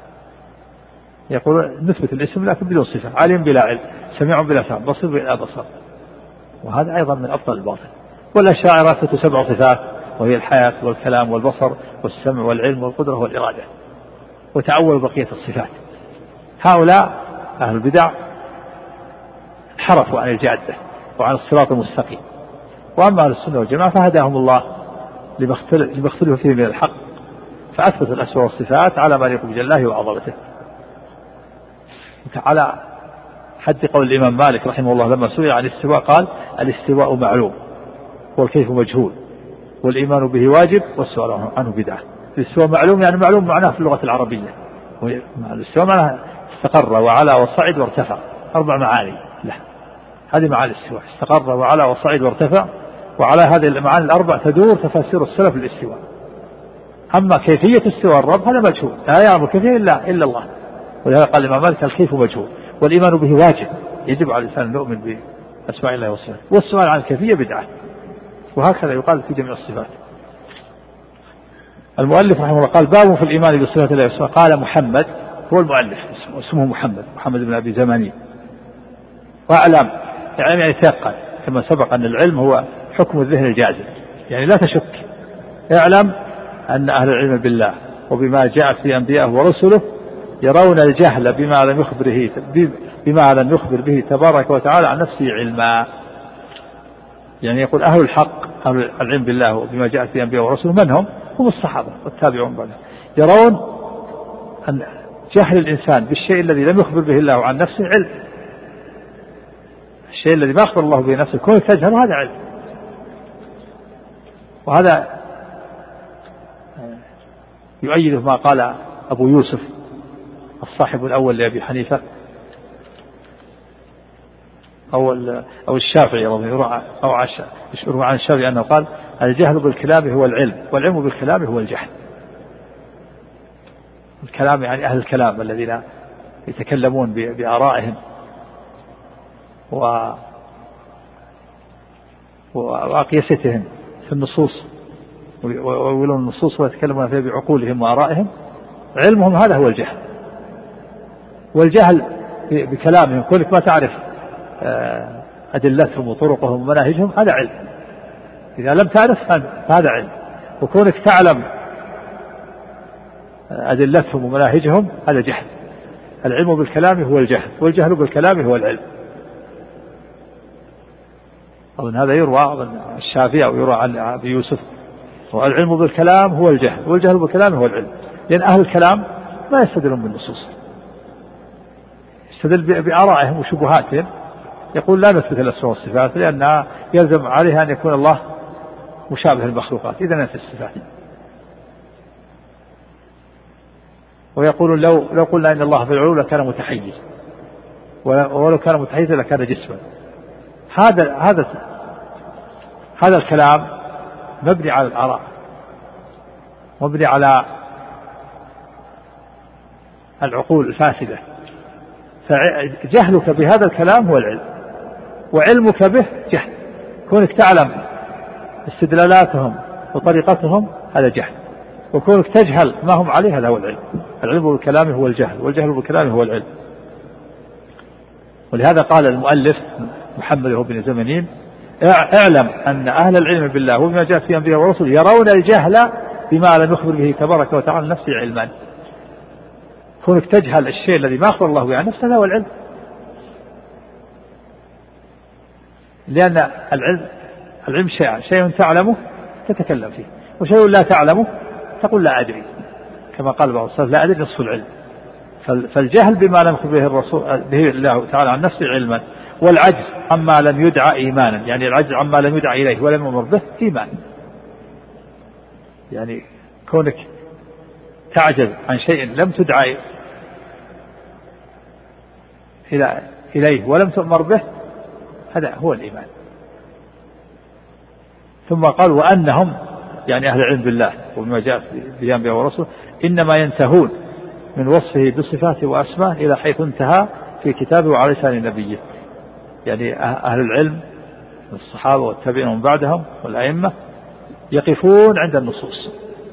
يقول نثبت الاسم لكن بدون صفة، عليم بلا علم، سميع بلا سمع، بصير بلا بصر، وهذا أيضا من أبطل الباطل. والأشاعرة أثبتوا سبع صفات وهي الحياة والكلام والبصر والسمع والعلم والقدرة والإرادة، وتأولوا بقية الصفات. هؤلاء أهل البدع انحرفوا عن الجادة وعن الصراط المستقيم. وأما أهل السنة والجماعة فهداهم الله لما اختلفوا فيه من الحق، فأثبتوا الأسماء والصفات على ما يليق بجلاله وعظمته. على حد قول الإمام مالك رحمه الله لما سئل عن الاستواء قال الاستواء معلوم والكيف مجهول والإيمان به واجب والسؤال عنه بدعة. الاستواء معلوم يعني معلوم معناه في اللغة العربية، الاستواء معناه استقر وعلى وصعد وارتفع، أربع معاني له. هذه معاني الاستواء، استقر وعلى وصعد وارتفع، وعلى هذه المعاني الأربع تدور تفاسير السلف للاستواء. أما كيفية استواء الرب هذا مجهول، لا يعلم كيفية إلا إلا الله. ولهذا قال الإمام مالك الكيف مجهول والإيمان به واجب، يجب على الإنسان أن يؤمن بأسماء الله وصفاته، والسؤال عن الكيفية بدعة. وهكذا يقال في جميع الصفات. المؤلف رحمه الله قال باب في الإيمان بصفات الله وصفاته. قال محمد هو المؤلف اسمه واسمه محمد محمد بن أبي زماني. واعلم يعني يعني تيقن كما سبق أن العلم هو حكم الذهن الجازم، يعني لا تشك. اعلم أن أهل العلم بالله وبما جاءت في أنبيائه ورسله يرون الجهل بما لم يخبره بما لم يخبر به تبارك وتعالى عن نفسه علما. يعني يقول أهل الحق أهل العلم بالله وبما جاءت في أنبيائه ورسله من هم؟ هم الصحابة والتابعون بعدهم. يرون أن جهل الإنسان بالشيء الذي لم يخبر به الله عن نفسه علم. الشيء الذي ما أخبر الله به نفسه كون تجهل هذا علم. وهذا يؤيده ما قال أبو يوسف الصاحب الأول لأبي حنيفة أو أو الشافعي رضي الله عنه أو يشعر عن الشافعي أنه قال الجهل بالكلام هو العلم والعلم بالكلام هو الجهل. الكلام يعني أهل الكلام الذين يتكلمون بآرائهم و وأقيستهم في النصوص ويقولون النصوص ويتكلمون فيها بعقولهم وآرائهم، علمهم هذا هو الجهل. والجهل بكلامهم كونك ما تعرف أدلتهم وطرقهم ومناهجهم هذا علم. إذا لم تعرف فهذا علم. وكونك تعلم أدلتهم ومناهجهم هذا جهل. العلم بالكلام هو الجهل والجهل بالكلام هو العلم. أظن هذا يروى عن الشافعي أو يروى عن أبي يوسف. والعلم بالكلام هو الجهل والجهل بالكلام هو العلم. لأن أهل الكلام ما يستدلون بالنصوص، يستدل بآرائهم وشبهاتهم. يقول لا نثبت الأسماء والصفات لأن يلزم عليها أن يكون الله مشابه المخلوقات، إذا نثبت الصفات. ويقول لو لو قلنا إن الله في العلو لكان متحيز، ولو كان متحيزا لكان جسما. هذا هذا هذا الكلام مبني على الآراء، مبني على العقول الفاسدة. فجهلك بهذا الكلام هو العلم، وعلمك به جهل. كونك تعلم استدلالاتهم وطريقتهم هذا جهل، وكونك تجهل ما هم عليه هذا هو العلم. العلم بالكلام هو الجهل والجهل بالكلام هو العلم. ولهذا قال المؤلف محمد بن زمانين اعلم أن أهل العلم بالله وبما جاء في أنبياء ورسله يرون الجهل بما لم يخبر به تبارك وتعالى نفسه علما. كونك تجهل الشيء الذي ما أخبر الله به عن نفسه هو العلم. لأن العلم العلم شيء شيء تعلمه تتكلم فيه، وشيء لا تعلمه تقول لا أدري، كما قال بعض السلف لا أدري نصف العلم. فالجهل بما لم يخبر به الرسول به الله تعالى عن نفسه علما، والعجز عما لم يدعى إيمانا، يعني العجز عما لم يدعى إليه ولم يمر به إيمان. يعني كونك تعجز عن شيء لم تدعى إلى إليه ولم تؤمر به هذا هو الإيمان. ثم قال وأنهم يعني أهل العلم بالله وبما جاء في أنبياء ورسله إنما ينتهون من وصفه بصفاته وأسماء إلى حيث انتهى في كتابه وعلى لسان نبيه. يعني أهل العلم الصحابة والتابعين ومن بعدهم والأئمة يقفون عند النصوص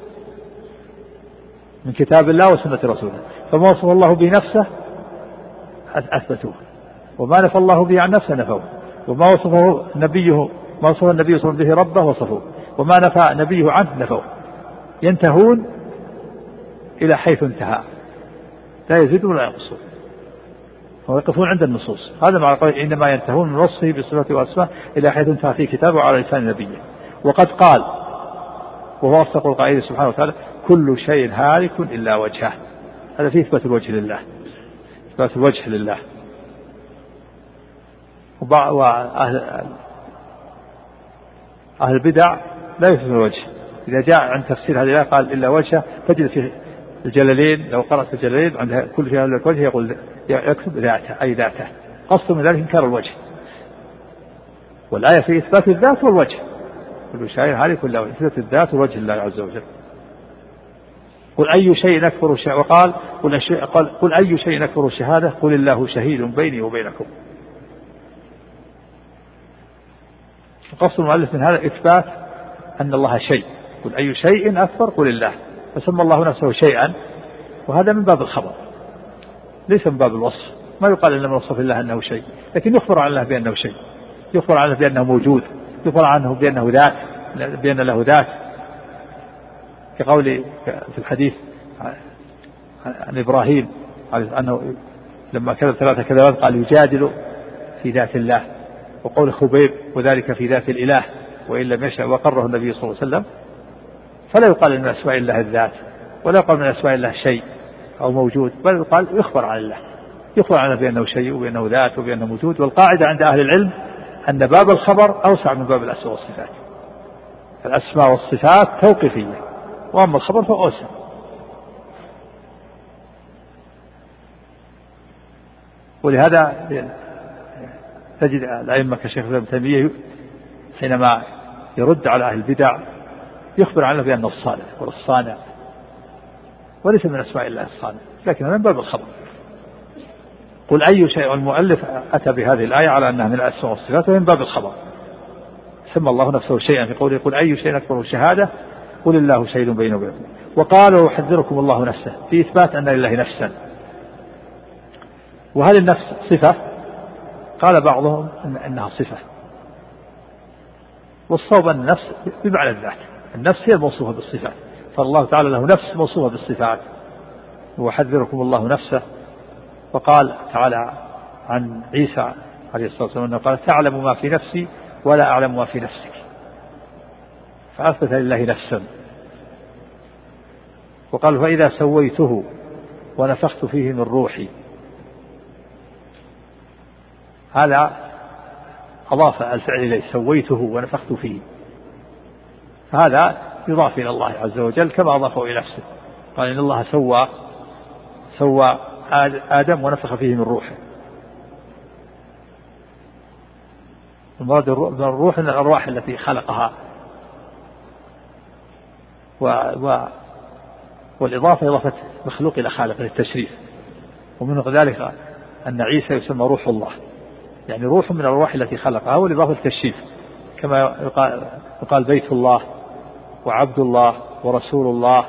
من كتاب الله وسنة رسوله، فما وصف الله بنفسه أثبتوه، وما نفى الله به عن نفسه نفوه، وما وصفه نبيه ما وصف النبي صلى الله عليه وسلم به ربه وصفوه، وما نفى نبيه عنه نفوه. ينتهون إلى حيث انتهى لا يزيدون ولا ينقصون، ويقفون عند النصوص. هذا مع قول إنما ينتهون من وصفه بصفته وأسماء إلى حيث انتهى في كتابه وعلى لسان نبيه. وقد قال وهو أصدق القائل سبحانه وتعالى كل شيء هالك إلا وجهه. هذا فيه إثبات الوجه لله، إثبات الوجه لله. وأهل أهل البدع لا يثبتون الوجه. إذا جاء عن تفسير هذه الآية قال إلا وجهه، تجد في الجلالين لو قرأت الجلالين عند كل شيء هالك وجهه يقول يكتب ذاته أي ذاته، قصد من ذلك إنكار الوجه. والآية في إثبات الذات والوجه، كل شيء هالك إلا وجهه، إثبات الذات والوجه الله عز وجل. قل أي شيء أكبر الشهادة، وقال قل, قل, قل أي شيء أكبر الشهادة قل الله شهيد بيني وبينكم. قصد المؤلف من هذا إثبات أن الله شيء، قل أي شيء أكبر قل الله، فسمى الله نفسه شيئا، وهذا من باب الخبر. ليس من باب الوصف، ما يقال إلا من وصف الله أنه شيء، لكن يخبر عن الله بأنه شيء، يخبر عنه بأنه موجود، يخبر عنه بأنه ذات، بأن له ذات، كقول في الحديث عن إبراهيم أنه لما كذب ثلاثة كذبات قال يجادل في ذات الله، وقول خبيب وذلك في ذات الإله وإن لم يشأ، وقره النبي صلى الله عليه وسلم. فلا يقال من أسماء الله الذات، ولا يقال من أسماء الله شيء أو موجود، بل يقال يخبر عن الله، يخبر عنه بأنه شيء وبأنه ذات وبأنه موجود. والقاعدة عند أهل العلم أن باب الخبر أوسع من باب الأسماء والصفات، الأسماء والصفات توقيفية، وأما الخبر فأوسع. ولهذا تجد الأئمة كشيخ ابن تيمية حينما يرد على أهل البدع يخبر عنه بأنه الصانع والصانع، وليس من أسماء الله الصانع، لكن من باب الخبر. قل أي شيء، المؤلف أتى بهذه الآية على أنها من الأسماء والصفات ومن باب الخبر. سمى الله نفسه شيئا في قوله قل أي شيء أكبر شهادة قل الله شهيد بيني وبينكم. وقال ويحذركم الله نفسه، في إثبات أن لله نفسا. وهل النفس صفة؟ قال بعضهم إن أنها صفة، والصواب أن النفس بمعنى الذات، النفس هي الموصوفة بالصفات، فالله تعالى له نفس موصوفة بالصفات. ويحذركم الله نفسه. وقال تعالى عن عيسى عليه الصلاة والسلام أنه قال تعلم ما في نفسي ولا أعلم ما في نفسك، فأثبت لله نفسا. وقال فإذا سويته ونفخت فيه من روحي، هذا أضاف الفعل إليه، سويته ونفخت فيه، هذا يضاف إلى الله عز وجل كما أضافه إلى نفسه. قال إن الله سوى سوى آدم ونفخ فيه من روحه. المراد الروح من الأرواح التي خلقها، و... و... والإضافة إضافة مخلوق إلى خالق للتشريف. ومن ذلك أن عيسى يسمى روح الله، يعني روح من الأرواح التي خلقها، والإضافة للتشريف، كما يقال, يقال بيت الله وعبد الله ورسول الله،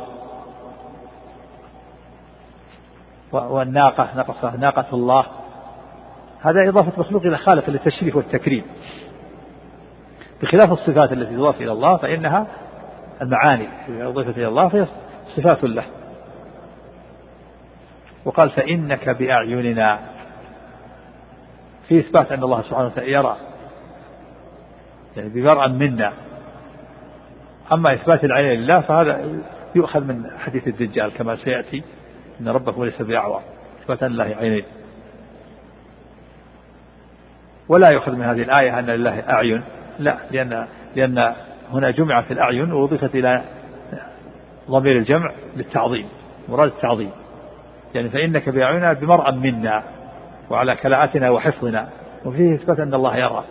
والناقة ناقة, ناقة الله، هذا إضافة مخلوق إلى خالق للتشريف والتكريم، بخلاف الصفات التي تضاف إلى الله فإنها المعاني إذا أضيفت إلى الله فهي صفات له. وقال فإنك بأعيننا، في إثبات أن الله سبحانه وتعالى يرى، يعني بمرأة منا. أما إثبات العين لله فهذا يؤخذ من حديث الدجال كما سيأتي إن ربكم ليس بأعور، إثبات أن الله عينين. ولا يؤخذ من هذه الآية أن لله أعين، لا، لأن لأن هنا جمعت الأعين ووضفت إلى ضمير الجمع للتعظيم، مراد التعظيم، يعني فإنك بأعيننا بمرأة منا وعلى كلاءتنا وحفظنا، وفيه إثبات أن الله يرى.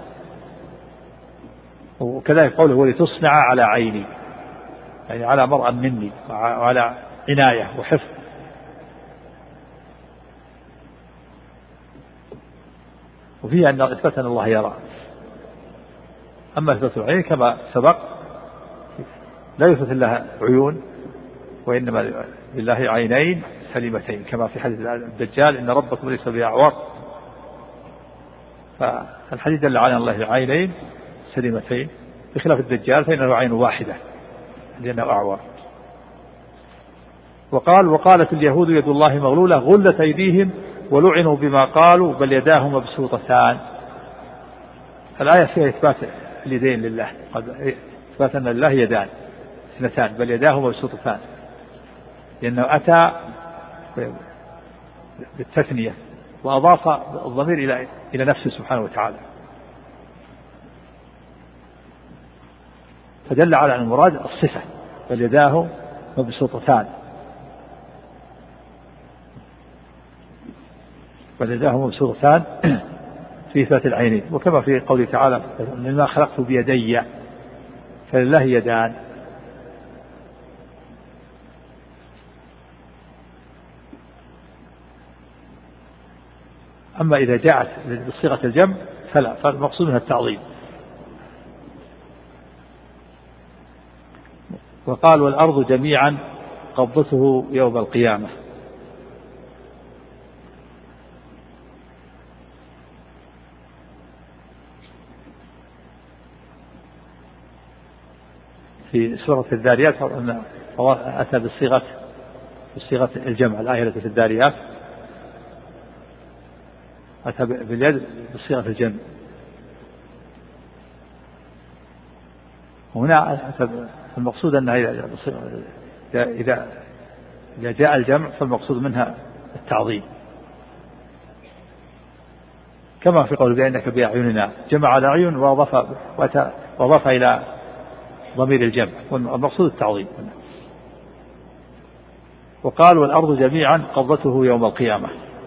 وكذلك قوله ولتصنع على عيني، يعني على مرأة مني وعلى عناية وحفظ. وفيه أن إثبات أن الله يرى. أما إثبات العين كما سبق لا يثبت الله عيون، وإنما لله عينين سليمتين كما في حديث الدجال إن ربكم ليس بأعور، فالحديث دل على الله عينين سليمتين، بخلاف الدجال فإنه عين واحدة لأنه أعور. وقال وقالت اليهود يد الله مغلولة غلت أيديهم ولعنوا بما قالوا بل يداه مبسوطتان. الآية فيها إثبات اليدين لله، إثبات أن لله يدان اثنتان بل يداه مبسوطتان، لأنه أتى بالتثنية وأضاف الضمير إلى إلى نفسه سبحانه وتعالى، فدل على أن المراد الصفة بل يداه مبسوطتان، بل يداه مبسوطتان في إثبات العينين. وكما في قوله تعالى مما خلقت بيدي، فلله يدان. أما إذا جاءت بصيغة الجمع فلا، فالمقصود منها التعظيم. وقال والأرض جميعا قبضته يوم القيامة. في سورة الذاريات أتى بصيغة بصيغة الجمع. الآية التي في الذاريات أتى باليد بصيغة الجمع، وهنا أتى المقصود أنها إذا إذا جاء الجمع فالمقصود منها التعظيم، كما في قول بأنك بأعيننا جمع الأعين وأضاف وأضاف إلى ضمير الجمع، والمقصود التعظيم. وقال والأرض جميعا قبضته يوم القيامة.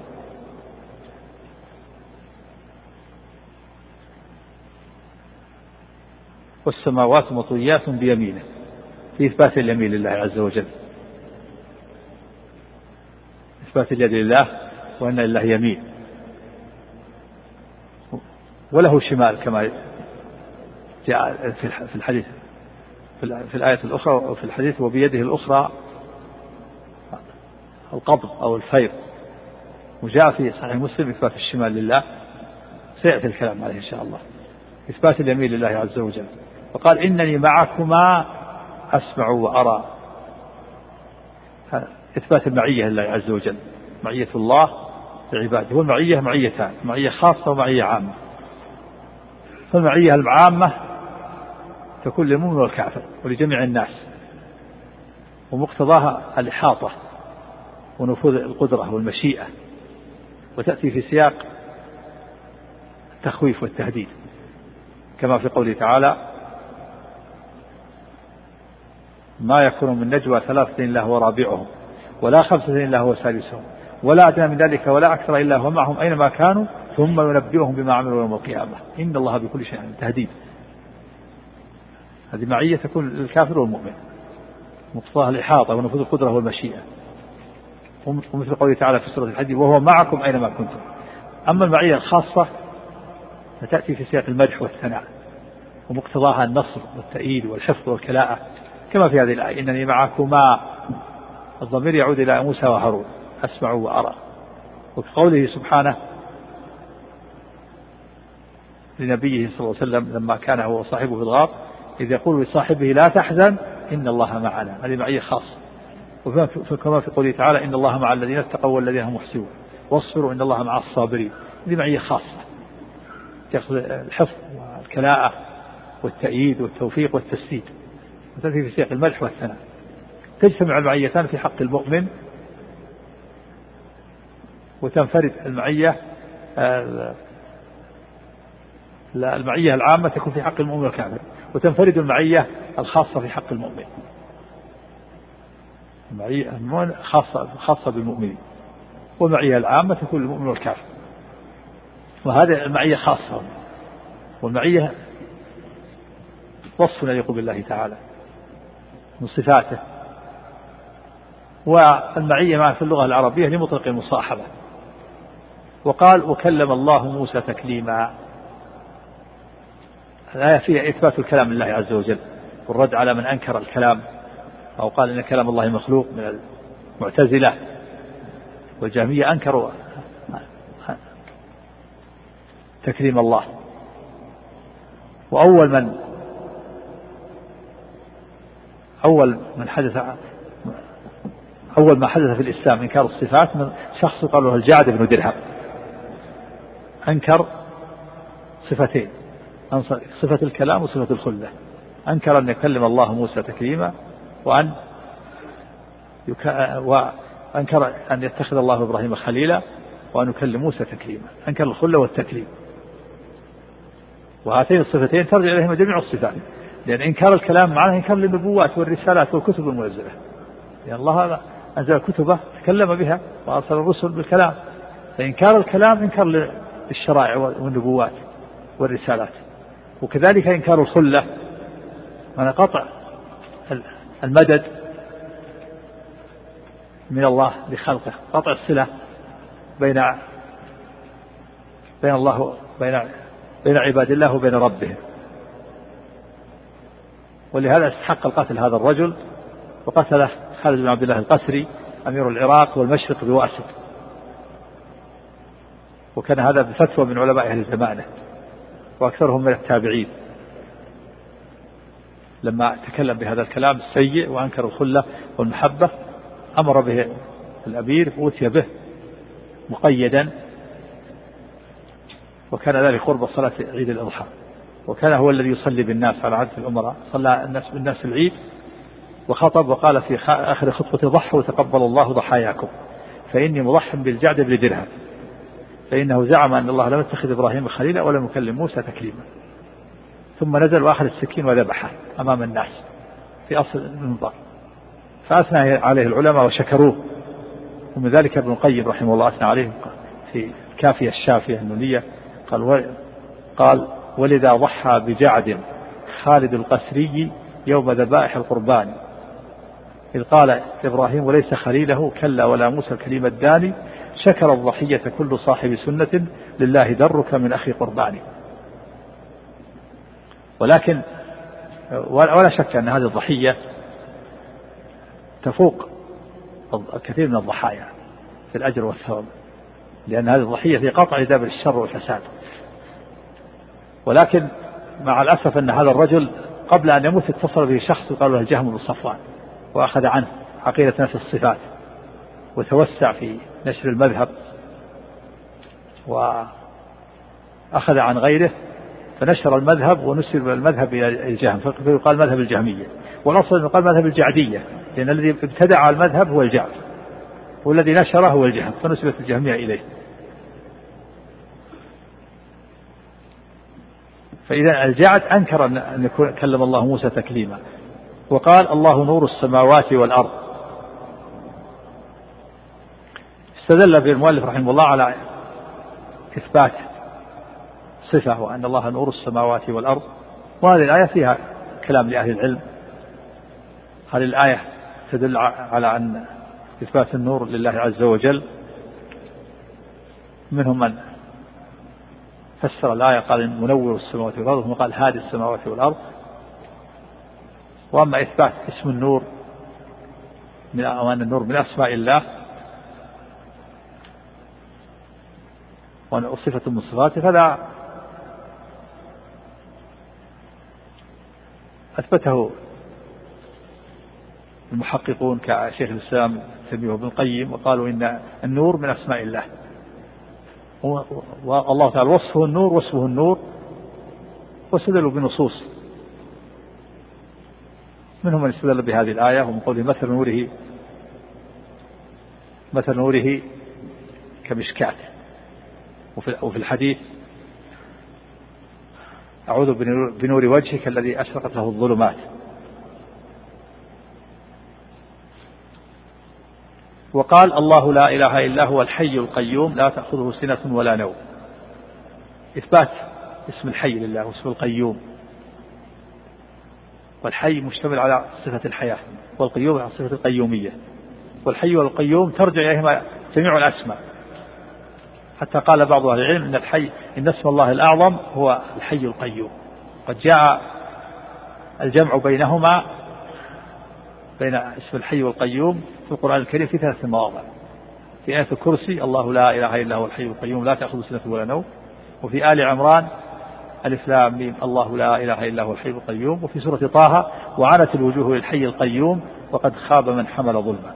والسماوات مطويات بيمينه، في إثبات اليمين لله عز وجل، إثبات اليد لله وأن لله يمين وله شمال كما جاء في الحديث في الآية الأخرى وفي الحديث وبيده الأخرى القبض أو الفيض. وجاء في صحيح مسلم إثبات الشمال لله، سيأتي الكلام عليه إن شاء الله. إثبات اليمين لله عز وجل. وقال إنني معكما أسمع وأرى، إثبات المعية لله عز وجل، معية الله لعباده. والمعية معيتان، معية خاصة ومعية عامة. فالمعية العامة تكون للمؤمن والكافر ولجميع الناس، ومقتضاها الإحاطة ونفوذ القدرة والمشيئة، وتأتي في سياق التخويف والتهديد، كما في قوله تعالى ما يكون من نجوى ثلاثة إلا هو رابعهم ولا خمسة إلا هو سادسهم ولا أدنى من ذلك ولا أكثر إلا هو معهم أينما كانوا ثم ينبئهم بما عملوا يوم القيامة إن الله بكل شيء تهديد. هذه معية تكون للكافر والمؤمن، مقتضاها الإحاطة ونفوذ القدرة والمشيئة، ومثل قوله تعالى في سورة الحديد وهو معكم أينما كنتم. أما المعية الخاصة فتأتي في سياق المدح والثناء، ومقتضاها النصر والتأييد والحفظ والكلاءة، كما في هذه الآية إنني معكما، الضمير يعود إلى موسى وهارون أسمع وأرى. وفي قوله سبحانه لنبيه صلى الله عليه وسلم لما كان هو وصاحبه في الغار إذ يقول لصاحبه لا تحزن إن الله معنا، هذه معية خاصة. وكما في قوله تعالى إن الله مع الذين اتقوا والذين هم محسنون واصبروا إن الله مع الصابرين، هذه معية خاصة تأخذ الحفظ والكلاءة والتأييد والتوفيق والتسديد، وتأتي في سياق المدح والثناء. تجتمع المعيتان في حق المؤمن، وتنفرد المعية المعية العامة تكون في حق المؤمن والكافر، وتنفرد المعية الخاصة في حق المؤمن، المعية خاصة خاصة بالمؤمنين، والمعية العامة تكون للمؤمن والكافر. وهذه المعية خاصة، والمعية وصف يليق بالله تعالى من صفاته. والمعية مع في اللغة العربية لمطلق المصاحبة. وقال وكلم الله موسى تكليما، الآية فيها إثبات الكلام لله عز وجل والرد على من أنكر الكلام أو قال إن كلام الله مخلوق من المعتزلة والجهمية، أنكروا تكليم الله. وأول من أول من حدث أول ما حدث في الإسلام إنكار الصفات من شخص قال له الجعد بن درهم، أنكر صفتين، صفة الكلام وصفة الخلة. أنكر أن يكلم الله موسى تكليما، وأن يك... وأنكر أن يتخذ الله إبراهيم خليلا، وأن يكلم موسى تكليما. أنكر الخلة والتكليم، وهاتين الصفتين ترجع إليهما جميع الصفات، لأن إنكار الكلام معناه إنكار للنبوات والرسالات والكتب المنزلة، لأن الله أنزل كتبه تكلم بها وأرسل الرسل بالكلام، فإنكار الكلام إنكار للشرائع والنبوات والرسالات. وكذلك إنكار الخلة من قطع المدد من الله لخلقه، قطع الصلة بين بين الله بين بين عباد الله وبين ربهم. ولهذا استحق القتل هذا الرجل، وقتله خالد بن عبد الله القسري أمير العراق والمشرق بواسط، وكان هذا بفتوى من علماء أهل زمانه وأكثرهم من التابعين، لما تكلم بهذا الكلام السيء وأنكر الخلة والمحبة أمر به الأمير وأتي به مقيدا، وكان ذلك قرب صلاة عيد الأضحى، وكان هو الذي يصلي بالناس على عادة الأمراء، صلى الناس بالناس العيد وخطب وقال في آخر خطبة: ضحوا وتقبل الله ضحاياكم فإني مضح بالجعد بن درهم، فإنه زعم أن الله لم يتخذ إبراهيم خليلا ولم يكلم موسى تكليما. ثم نزل وأخذ السكين وذبحه أمام الناس في أصل المنبر، فأثنى عليه العلماء وشكروه، ومن ذلك ابن القيم رحمه الله أثنى عليه في كافية الشافية النونية قال قال ولذا ضحى بجعد خالد القسري يوم ذبائح القربان، إذ قال إبراهيم وليس خليله كلا ولا موسى الكليم الداني، شكر الضحية كل صاحب سنة لله درك من أخي قرباني. ولكن ولا شك أن هذه الضحية تفوق الكثير من الضحايا في الأجر والثواب، لأن هذه الضحية في قطع دابر الشر والفساد. ولكن مع الأسف أن هذا الرجل قبل أن يموت اتصل به شخص يقال له الجهم بن صفوان، وأخذ عنه عقيدة نفس الصفات، وتوسع في نشر المذهب وأخذ عن غيره فنشر المذهب ونسب المذهب إلى الجهم، فيقال مذهب الجهمية، والأصل يقال مذهب الجعدية، لأن الذي ابتدع المذهب هو الجعد والذي نشره هو الجهم، فنسبت الجهمية إليه. فإذا الجعد أنكر أن يكون كلم الله موسى تكليما، وقال الله نور السماوات والأرض. استدل بالمؤلف رحمه الله على إثبات صفة وأن الله نور السماوات والأرض، وهذه الآية فيها كلام لأهل العلم. هذه الآية تدل على أن إثبات النور لله عز وجل، منهم من فسر الآية قال منور السماوات والأرض، ثم قال هادي السماوات والأرض. وأما إثبات اسم النور من أوان النور من أسماء الله وصفة من صفاته فلا أثبته المحققون كشيخ الإسلام تيمية وابن القيم، وقالوا إن النور من أسماء الله، والله تعالى وصفه النور واسمه النور، واستدلوا بنصوص، منهم من استدل بهذه الآية ومن قوله مثل نوره مثل نوره كمشكاة، وفي الحديث أعوذ بنور وجهك الذي أشرقت له الظلمات. وقال الله لا إله إلا هو الحي القيوم لا تأخذه سنة ولا نوم، إثبات اسم الحي لله واسم القيوم، والحي مشتمل على صفة الحياة، والقيوم على صفة القيومية، والحي والقيوم ترجع إليهما جميع الأسماء، حتى قال بعض أهل العلم إن الحي إن اسم الله الأعظم هو الحي القيوم. قد جاء الجمع بينهما بين اسم الحي والقيوم في القرآن الكريم في ثلاث مواضع: في آية الكرسي الله لا إله إلا هو الحي القيوم لا تأخذه سنة ولا نوم، وفي آل عمران ألف لام ميم الله لا إله إلا هو الحي القيوم، وفي سورة طه وعنت الوجوه للحي القيوم وقد خاب من حمل ظلما.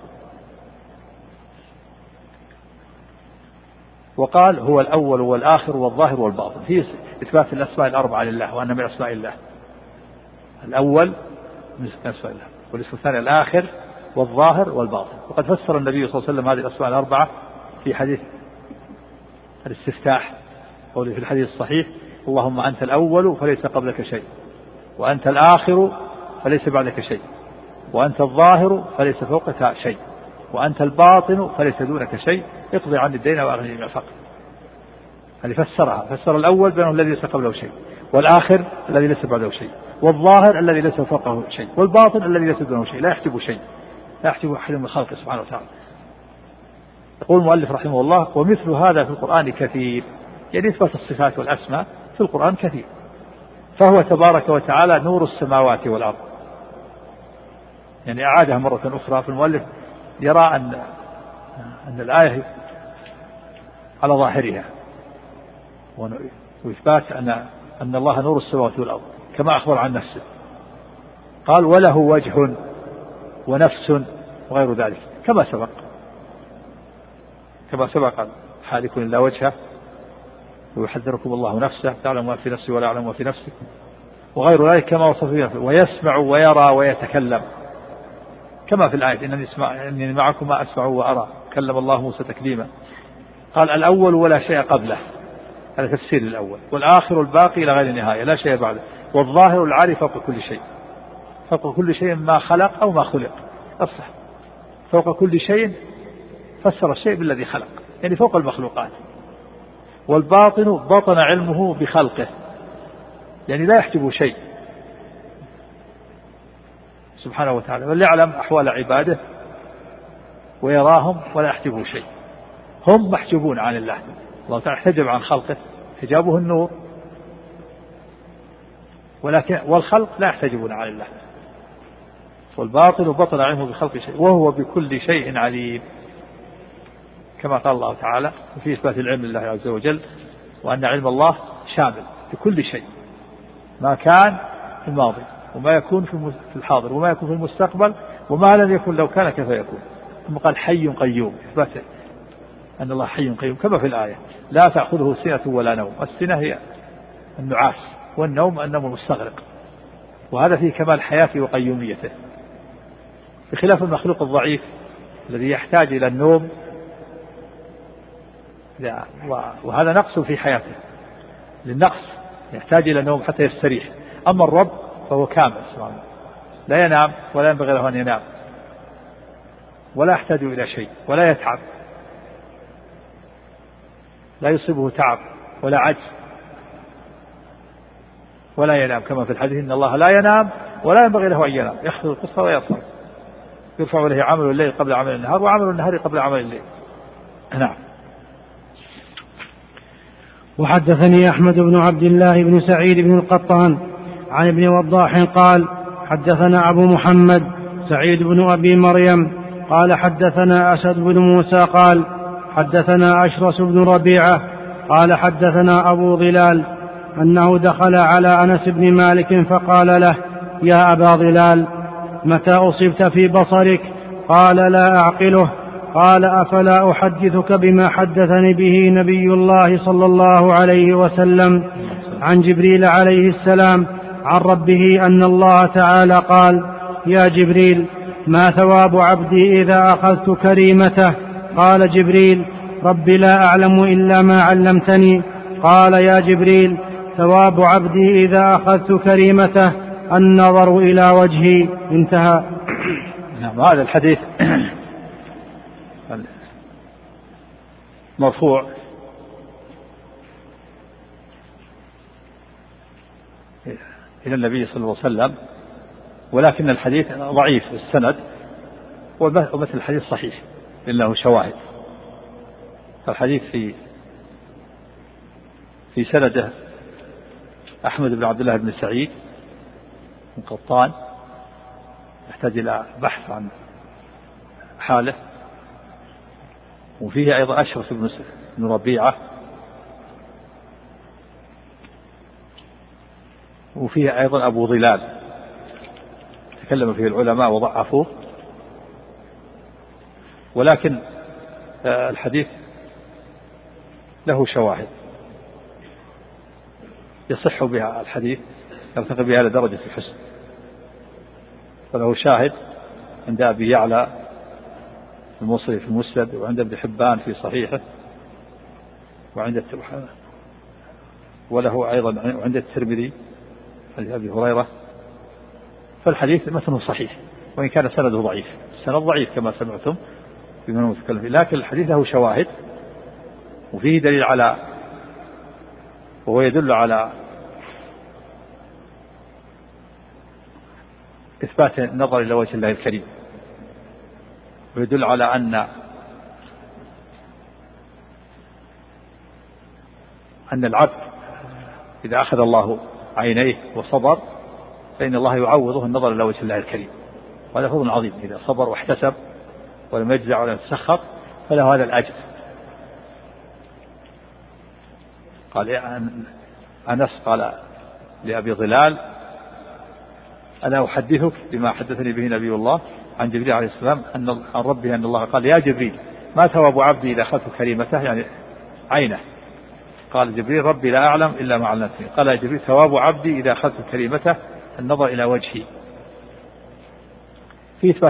وقال هو الأول والآخر والظاهر والباطن، في إثبات الأسماء الأربعة لله وأن من أسماء الله الأول من أسماء الله، والاسم الثاني الآخر والظاهر والباطن. وقد فسر النبي صلى الله عليه وسلم هذه الأسماء الأربعة في حديث الاستفتاح، قوله في الحديث الصحيح اللهم أنت الأول فليس قبلك شيء، وأنت الآخر فليس بعدك شيء، وأنت الظاهر فليس فوقك شيء، وأنت الباطن فليس دونك شيء، اقضي عن الدين وأغني من الفقر. هذه فسرها، فسر الأول بأنه الذي ليس قبله شيء، والآخر الذي ليس بعده شيء، والظاهر الذي ليس فوقه شيء، والباطن الذي ليس دونه شيء، لا يحجب شيء، لا يحجب أحد من خلقه سبحانه وتعالى. يقول المؤلف رحمه الله ومثل هذا في القرآن كثير، يعني إثبات الصفات والأسماء في القرآن كثير، فهو تبارك وتعالى نور السماوات والأرض. يعني أعادها مرة أخرى في المؤلف يرى أن أن الآية على ظاهرها، وإثبات أن أن الله نور السماوات والأرض كما أخبر عن نفسه، قال وله وجه ونفس وغير ذلك كما سبق كما سبق حالك إلا وجهه ويحذركم الله نفسه تعلم ما في نفسي ولا أعلم ما في نفسك وغير ذلك كما وصف في نفسه ويسمع ويرى ويتكلم كما في الآية إنني, اسمع إنني معكم ما أسمع وأرى كلم الله موسى تكليما. قال الأول ولا شيء قبله هذا تفسير الأول والآخر الباقي إلى غير نهاية لا شيء بعده والظاهر العالي فوق كل شيء فوق كل شيء ما خلق أو ما خلق أصح فوق كل شيء فسر الشيء بالذي خلق يعني فوق المخلوقات والباطن بطن علمه بخلقه يعني لا يحجبه شيء سبحانه وتعالى بل يعلم أحوال عباده ويراهم ولا يحجبه شيء هم محجوبون عن الله الله تعالى احتجب عن خلقه حجابه النور ولكن والخلق لا يحتجبون عن الله والباطن بطن علمه بخلق شيء وهو بكل شيء عليم كما قال الله تعالى في إثبات العلم لله عز وجل وأن علم الله شامل بكل شيء ما كان في الماضي وما يكون في الحاضر وما يكون في المستقبل وما لم يكن لو كان كيف يكون ثم قال حي قيوم إثبات أن الله حي قيوم كما في الآية لا تأخذه سنة ولا نوم السنة هي النعاس والنوم النوم المستغرق وهذا فيه كمال حياته وقيوميته بخلاف المخلوق الضعيف الذي يحتاج إلى النوم وهذا نقص في حياته للنقص يحتاج إلى النوم حتى يستريح أما الرب فهو كامل سبحانه لا ينام ولا ينبغي له أن ينام ولا يحتاج إلى شيء ولا يتعب لا يصيبه تعب ولا عجز ولا ينام كما في الحديث إن الله لا ينام ولا ينبغي له أن ينام يخفض القصة ويصل يرفع إليه عمل الليل قبل عمل النهار وعمل النهار قبل عمل الليل. نعم.
وحدثني أحمد بن عبد الله بن سعيد بن القطان عن ابن وضاح قال حدثنا أبو محمد سعيد بن أبي مريم قال حدثنا أسد بن موسى قال حدثنا أشرس بن ربيعة قال حدثنا أبو ظلال أنه دخل على أنس بن مالك فقال له يا أبا ظلال متى أصبت في بصرك؟ قال لا أعقله. قال أفلا أحدثك بما حدثني به نبي الله صلى الله عليه وسلم عن جبريل عليه السلام عن ربه أن الله تعالى قال يا جبريل ما ثواب عبدي إذا أخذت كريمته؟ قال جبريل رب لا أعلم إلا ما علمتني. قال يا جبريل ثواب عبدي إذا أخذت كريمته النظر إلى وجهي. انتهى.
نعم. هذا الحديث مرفوع إلى النبي صلى الله عليه وسلم ولكن الحديث ضعيف السند ومثل الحديث صحيح إلا له شواهد. فالحديث في في سنده أحمد بن عبد الله بن سعيد من قطان يحتاج إلى بحث عن حاله وفيه أيضا أشرس بن ربيعة وفيه أيضا أبو ظلال تكلم فيه العلماء وضعفوه ولكن الحديث له شواهد يصح بها الحديث يرتقي بها لدرجة الحسن فله شاهد عند أبي يعلى الموصلي في المسند وعند ابن حبان في صحيحه وعند وله أيضا عند الترمذي حديث أبي هريرة. فالحديث مثله صحيح وإن كان سنده ضعيف السند ضعيف كما سمعتم بمن متكلم فيه لكن الحديث له شواهد وفيه دليل على وهو يدل على إثبات النظر إلى وجه الله الكريم ويدل على أن أن العبد إذا أخذ الله عينيه وصبر فإن الله يعوضه النظر إلى وجه الله الكريم وهذا فضل عظيم إذا صبر واحتسب ولم يجزع ولم يتسخط فله هذا الأجر. قال أنس قال لأبي ظلال ألا أحدثك بما حدثني به نبي الله عن جبريل عليه السلام أن عن ربه أن الله قال يا جبريل ما ثواب عبدي إذا أخذت كريمته يعني عينه. قال جبريل ربي لا أعلم إلا ما علمتني. قال يا جبريل ثواب عبدي إذا أخذت كريمته النظر إلى وجهي. في إثبات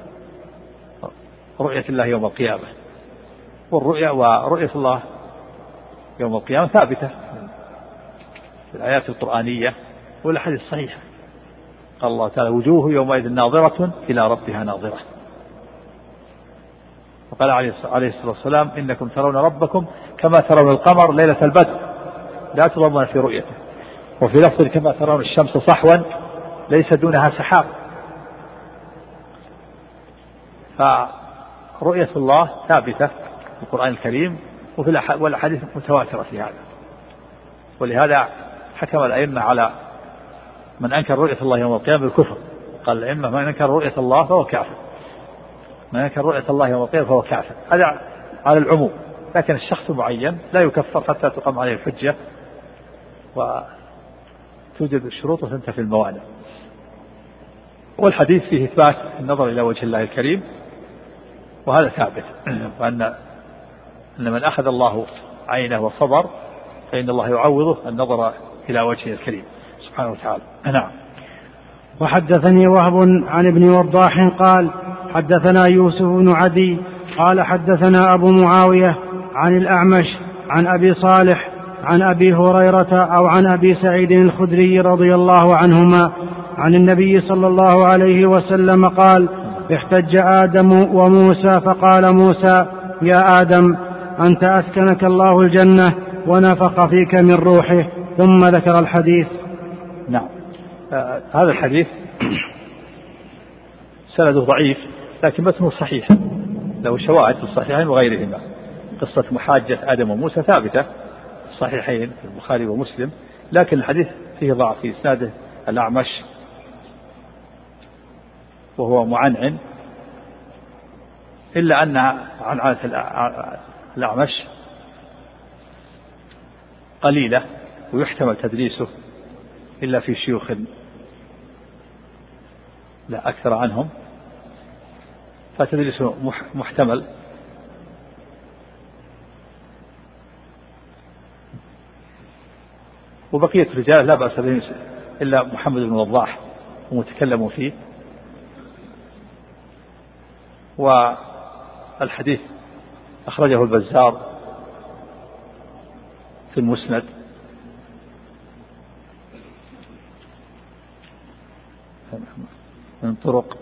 رؤية الله يوم القيامة، والرؤية ورؤية الله يوم القيامة ثابتة في الآيات القرآنية والأحاديث الصحيحة. قال الله تعالى وجوه يومئذ ناظرة إلى ربها ناظرة. وقال عليه الصلاة والسلام إنكم ترون ربكم كما ترون القمر ليلة البدر لا تضامون في رؤيته. وفي لفظ كما ترون الشمس صحوا ليس دونها سحاب. فرؤية الله ثابتة في القرآن الكريم وفي والأحاديث متواترة في هذا. ولهذا حكم الأئمة على من أنكر رؤية الله يوم القيامة بالكفر. قال الأئمة من أنكر رؤية الله فهو كافر، من أنكر رؤية الله يوم القيامة فهو كافر. هذا على العموم، لكن الشخص المعين لا يكفر حتى تقام عليه الحجة وتوجد الشروط وتنتفي الموانع. والحديث فيه إثبات النظر إلى وجه الله الكريم، وهذا ثابت، وأن أن من أخذ الله عينه وصبر فإن الله يعوضه النظر إلى وجهه الكريم سبحانه وتعالى. نعم.
وحدثني وهب عن ابن وضاح قال حدثنا يوسف بن عدي قال حدثنا أبو معاوية عن الأعمش عن أبي صالح عن أبي هريرة أو عن أبي سعيد الخدري رضي الله عنهما عن النبي صلى الله عليه وسلم قال احتج آدم وموسى فقال موسى يا آدم أنت أسكنك الله الجنة ونفخ فيك من روحه، ثم ذكر الحديث.
نعم. آه هذا الحديث سنده ضعيف لكن متنه صحيح، له شواهد في الصحيحين وغيرهما. قصة محاجة آدم وموسى ثابتة في الصحيحين في البخاري ومسلم، لكن الحديث فيه ضعف في إسناده الأعمش وهو معنعن، إلا أن عنعنة الأعمش قليلة ويحتمل تدليسه إلا في شيوخ لا أكثر عنهم، فتدليسه محتمل. وبقية الرجال لا بأس بهم إلا محمد بن وضاح ومتكلموا فيه. والحديث أخرجه البزار في المسند من طرق،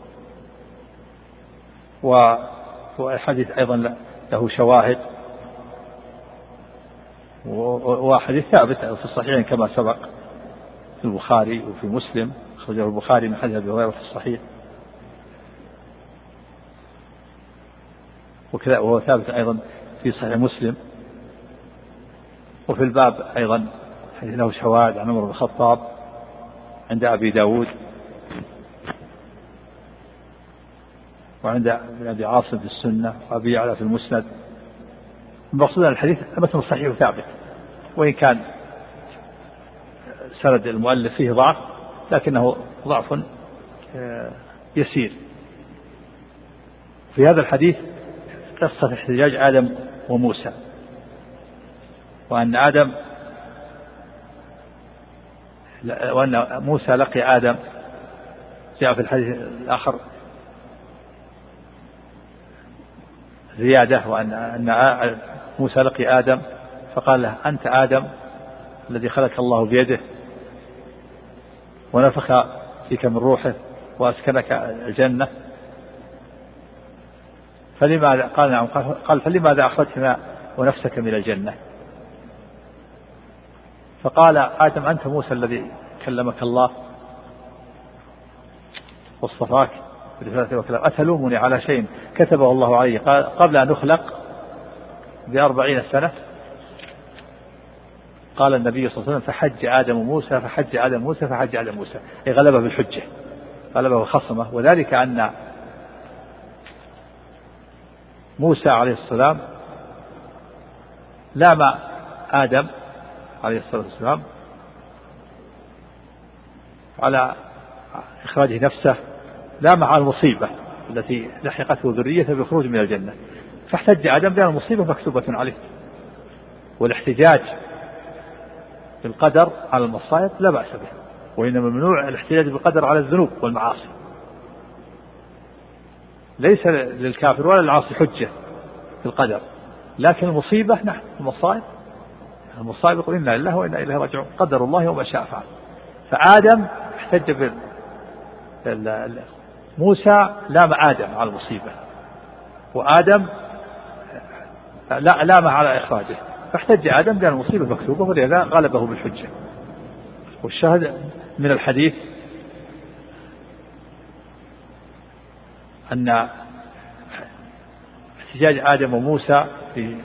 والحديث أيضا له شواهد، وحديث ثابت في الصحيحين كما سبق في البخاري وفي مسلم، أخرجه البخاري من حديث أبي هريرة في الصحيح، وكذا وهو ثابت أيضا في صحيح مسلم. وفي الباب أيضا حديث له شواهد عن عمر بن الخطاب عند أبي داود وعند أبي عاصم في السنة وأبي يعلى في المسند. المقصود أن الحديث متن صحيح وثابت، وإن كان سند المؤلف فيه ضعف لكنه ضعف يسير. في هذا الحديث قصة احتجاج آدم وموسى، وأن آدم وأن موسى لقي آدم، جاء في الحديث الآخر زيادة، وأن أن موسى لقي آدم فقال له أنت آدم الذي خلق الله بيده ونفخ فيك من روحه وأسكنك الجنة، فلماذا؟ قال نعم. قال فلماذا أخرجتنا ونفسك من الجنة؟ فقال آدم أنت موسى الذي كلمك الله واصطفاك برسالته وكلام، أتلومني على شيء كتبه الله علي قبل أن أخلق بأربعين سنة؟ قال النبي صلى الله عليه وسلم فحج آدم موسى فحج آدم موسى فحج آدم موسى، أي غلبه بالحجة، غلبه وخصمه. وذلك أن موسى عليه السلام لام آدم عليه الصلاة والسلام على إخراجه نفسه لام على المصيبة التي لحقته ذريته بالخروج من الجنة، فاحتج آدم بأن المصيبة مكتوبة عليه. والاحتجاج بالقدر على المصائب لا بأس به، وإنما ممنوع الاحتجاج بالقدر على الذنوب والمعاصي. ليس للكافر ولا للعاصي حجة في القدر، لكن المصيبة نعم المصائب المصائب يقول إنا لله وإنا إليه راجعون، قدر الله وما شاء فعل. فآدم احتج بال موسى لام آدم على المصيبة، وآدم لا لام على إخراجه، فاحتج آدم بأن المصيبة مكتوبة ولذا غلبه بالحجة. والشاهد من الحديث أن احتجاج آدم وموسى في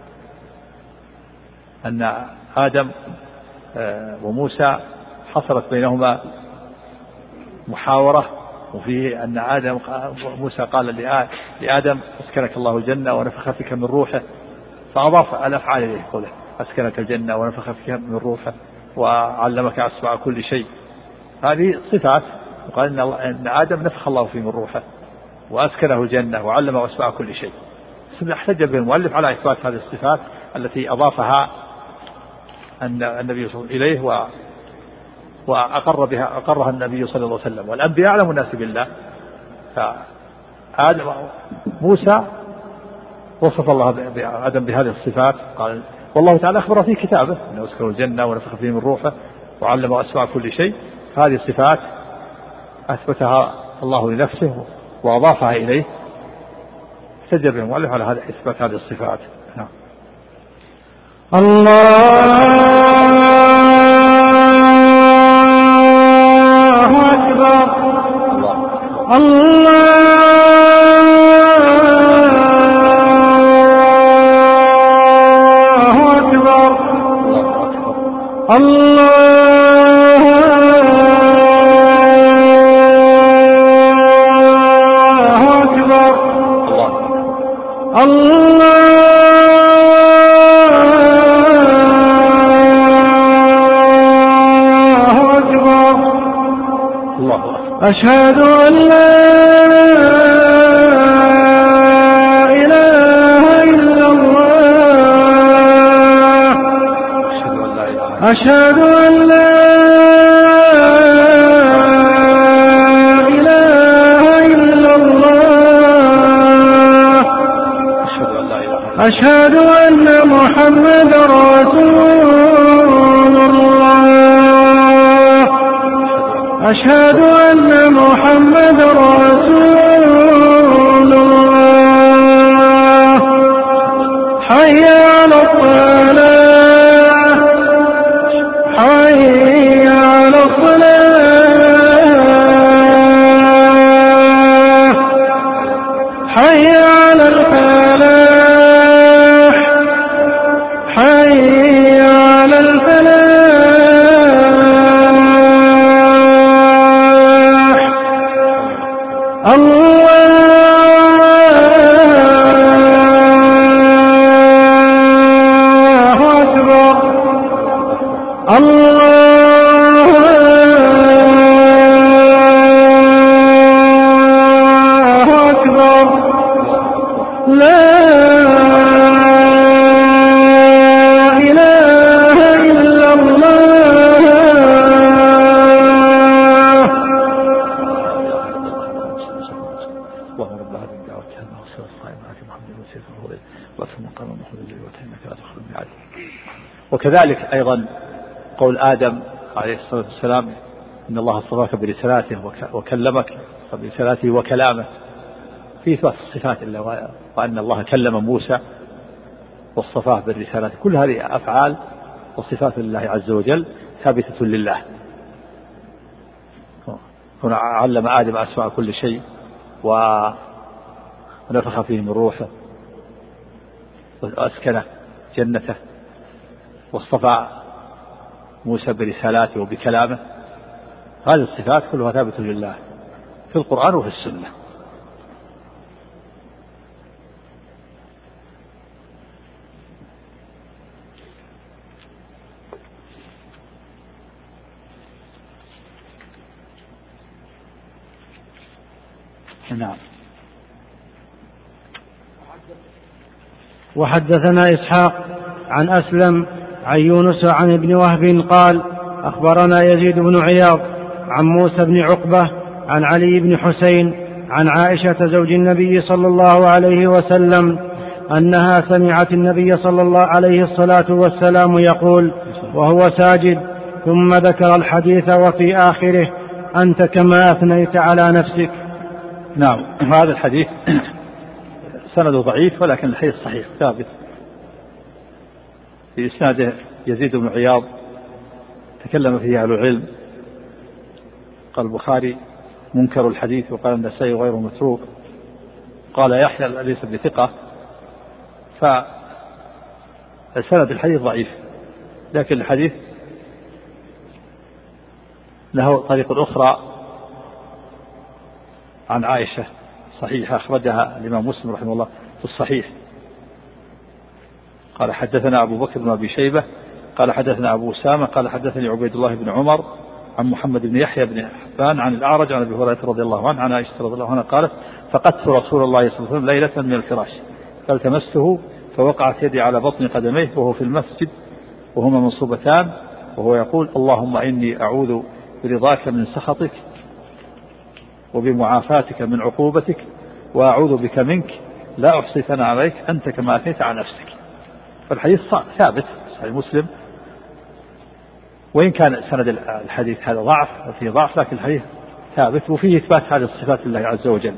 أن آدم وموسى حصلت بينهما محاورة، وفيه أن آدم موسى قال لآدم أسكنك الله الجنة ونفخ فيك من روحه، فأضاف الأفعال إليه قوله أسكنك الجنة ونفخ فيك من روحه وعلمك أسماء كل شيء. هذه صفات، وقال إن آدم نفخ الله فيه من روحه وأسكنه الجنة وعلمه أسماء كل شيء. احتج به المؤلف على إثبات هذه الصفات التي أضافها أن النبي صلى الله عليه وسلم إليه و وأقر بها أقرها النبي صلى الله عليه وسلم، والأنبياء أعلم الناس بالله. فآدم موسى وصف الله بآدم بهذه الصفات، قال والله تعالى أخبر في كتابه أنه أسكن الجنة ونفخ فيه من روحه وعلم أسماء كل شيء. هذه الصفات أثبتها الله لنفسه وأضافها إليه، احتج به المؤلف على هذا إثبات هذه الصفات. نعم.
الله أكبر الله أكبر الله أكبر الله أشهد أن لا إله إلا الله أشهد أن لا إله إلا الله أشهد أن محمدا رسول الله أشهد أن محمدا رسول الله حي على الصلاة حي على الصلاة حي على الفلاح حي على الفلاح الله أكبر الله أكبر لا إله إلا الله
اللهم رب هذه الدعوة التامة والصلاة القائمة آت محمدا وسيله الهدى وأتم مقام محمود الذي وأتيناك لا تخلو الميعاد. وكذلك أيضا قول آدم عليه الصلاة والسلام إن الله اصطفاك برسالته وكلمك برسالته وكلامه، في إثبات الصفات إلا وأن الله كلم موسى واصطفاه بالرسالات. كل هذه أفعال وصفات لله عز وجل ثابتة لله. هنا علم آدم أسماء كل شيء ونفخ فيه من روحه وأسكنه جنته واصطفى موسى برسالاته وبكلامه. هذه الصفات كلها ثابتة لله في القرآن وفي السنة. نعم.
وحدثنا إسحاق عن أسلم عن يونس عن ابن وهب قال أخبرنا يزيد بن عياض عن موسى بن عقبة عن علي بن حسين عن عائشة زوج النبي صلى الله عليه وسلم أنها سمعت النبي صلى الله عليه الصلاة والسلام يقول وهو ساجد ثم ذكر الحديث وفي آخره أنت كما أثنيت على نفسك.
نعم. هذا الحديث سنده ضعيف ولكن الحديث صحيح ثابت. في إسناده يزيد بن عياض تكلم فيه أهل العلم، قال البخاري منكر الحديث، وقال النسائي غير متروك، قال يحيى ليس بثقة، فسند الحديث ضعيف، لكن الحديث له طريق أخرى عن عائشة صحيحة أخرجها الإمام مسلم رحمه الله في الصحيح. قال حدثنا أبو بكر بن أبي شيبة قال حدثنا أبو أسامة قال حدثني عبيد الله بن عمر عن محمد بن يحيى بن حبان عن الأعرج عن أبي هريرة رضي الله عنه عن عائشة رضي الله عنها قالت فقدت رسول الله صلى الله عليه وسلم ليلة من الفراش فالتمسته فوقعت يدي على بطن قدميه وهو في المسجد وهما منصوبتان وهو يقول اللهم إني أعوذ برضاك من سخطك وبمعافاتك من عقوبتك وأعوذ بك منك لا أحصي ثناء عليك أنت كما أثنيت على نفسك. فالحديث ثابت صحيح مسلم، وإن كان سند الحديث هذا ضعف وفيه ضعف لكن الحديث ثابت وفيه إثبات هذه الصفات لله عز وجل.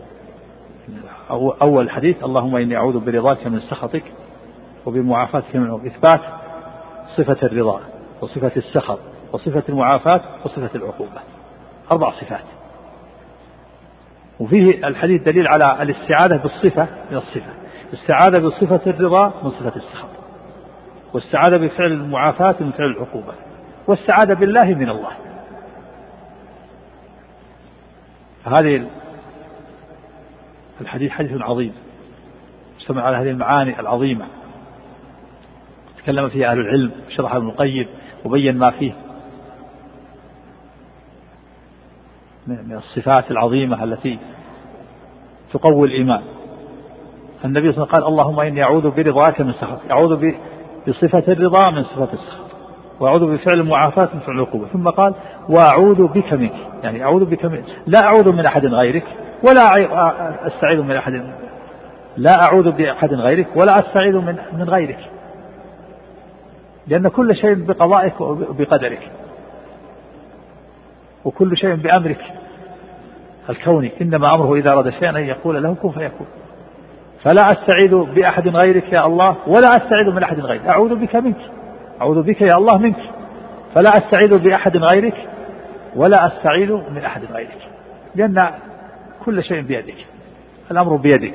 أول الحديث اللهم إني أعوذ برضاك من سخطك وبمعافاتك من عقوبتك، إثبات صفة الرضا وصفة السخط وصفة المعافاة وصفة العقوبة، أربع صفات. وفيه الحديث دليل على الاستعاذة بالصفة من الصفة، الاستعاذة بصفة الرضا من صفة السخط، والاستعاذة بفعل المعافاة من فعل العقوبة، والاستعاذة بالله من الله. هذه الحديث حديث عظيم استمع على هذه المعاني العظيمة تكلم فيها أهل العلم شرح ابن القيم وبين ما فيه من الصفات العظيمة التي تقوي الإيمان. النبي صلى الله عليه وسلم قال اللهم إني أعوذ برضاك من سخطك، أعوذ بصفة الرضا من صفة السخط، وأعوذ بفعل المعافاة من فعل العقوبة، ثم قال وأعوذ بك منك، يعني أعوذ بك منك، لا أعوذ من أحد غيرك ولا أستعيذ من أحد، لا أعوذ بأحد غيرك ولا أستعيذ من من غيرك، لأن كل شيء بقضائك وبقدرك وكل شيء بأمرك الكوني، إنما أمره إذا أراد شيئا أن يقول له كن فيكون. فلا أستعيذ بأحد غيرك يا الله ولا أستعيذ من أحد غيرك، أعوذ بك منك، أعوذ بك يا الله منك، فلا أستعيذ بأحد غيرك ولا أستعيذ من أحد غيرك، لأن كل شيء بيدك، الأمر بيدك.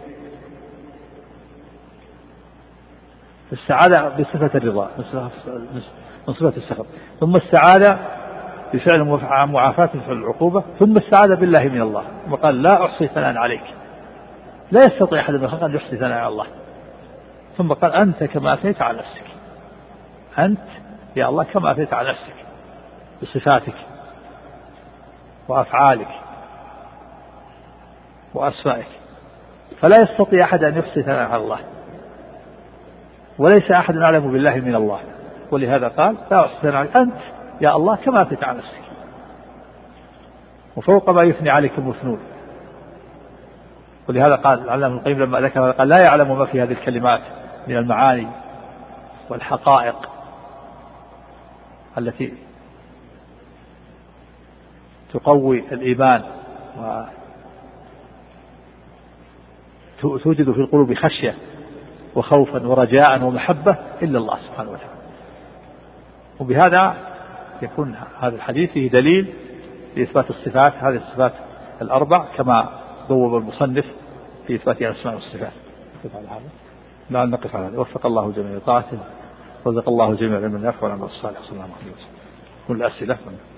السعادة بصفة الرضا من صفة السخط، ثم السعادة بفعل معافاة في العقوبة، ثم السعادة بالله من الله، وقال لا أحصي ثناء عليك، لا يستطيع أحد من الخلق أن يحصي ثناء على الله. ثم قال أنت كما أثنيت على نفسك، أنت يا الله كما أثنيت على نفسك بصفاتك وأفعالك وأسمائك، فلا يستطيع أحد أن يحصي ثناء على الله، وليس أحد أعلم بالله من الله، ولهذا قال لا أحصي ثناء عليك أنت يا الله كما أثنيت على نفسك، وفوق ما يثني عليك المثنون. ولهذا قال العلامة ابن القيم لما ذكر قال لا يعلم ما في هذه الكلمات من المعاني والحقائق التي تقوي الإيمان وتوجد في القلوب خشية وخوفا ورجاء ومحبة إلا الله سبحانه وتعالى. وبهذا يكون هذا الحديث فيه دليل لإثبات الصفات، هذه الصفات الأربع كما ضوب المصنف في إثبات الأسماء والصفات. لا نقف على هذا. وفق الله جميع طاعته، رزق الله جميع من النفع والعمل الصالح. صلى الله عليه وسلم. كل أسئلة.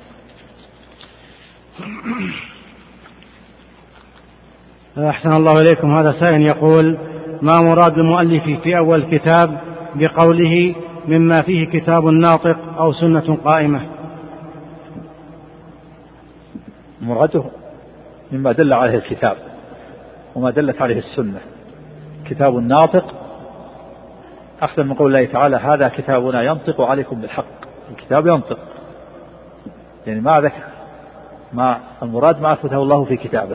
أحسن الله إليكم. هذا سائل يقول ما مراد المؤلف في أول الكتاب بقوله مما فيه كتاب ناطق أو سنة قائمة؟
مراده مما دل عليه الكتاب وما دلت عليه السنة. كتاب ناطق أحسن من قول الله تعالى هذا كتابنا ينطق عليكم بالحق. الكتاب ينطق يعني ما ذكر ما المراد ما أثبته الله في كتابه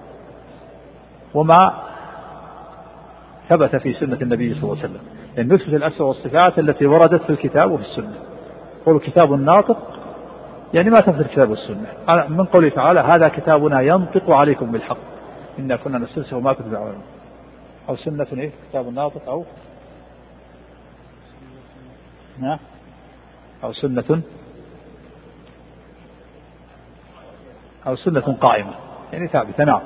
وما ثبت في سنة النبي صلى الله عليه وسلم، لأن نثبت الأسماء والصفات التي وردت في الكتاب وفي السنة. قول كتاب ناطق يعني ما تثبت الكتاب والسنة. من قوله تعالى هذا كتابنا ينطق عليكم بالحق إنا كنا نستنسخ ما كنتم تعملون، أو سنة إيه كتاب ناطق أو أو سنة أو سنة قائمة يعني ثابتة. نعم.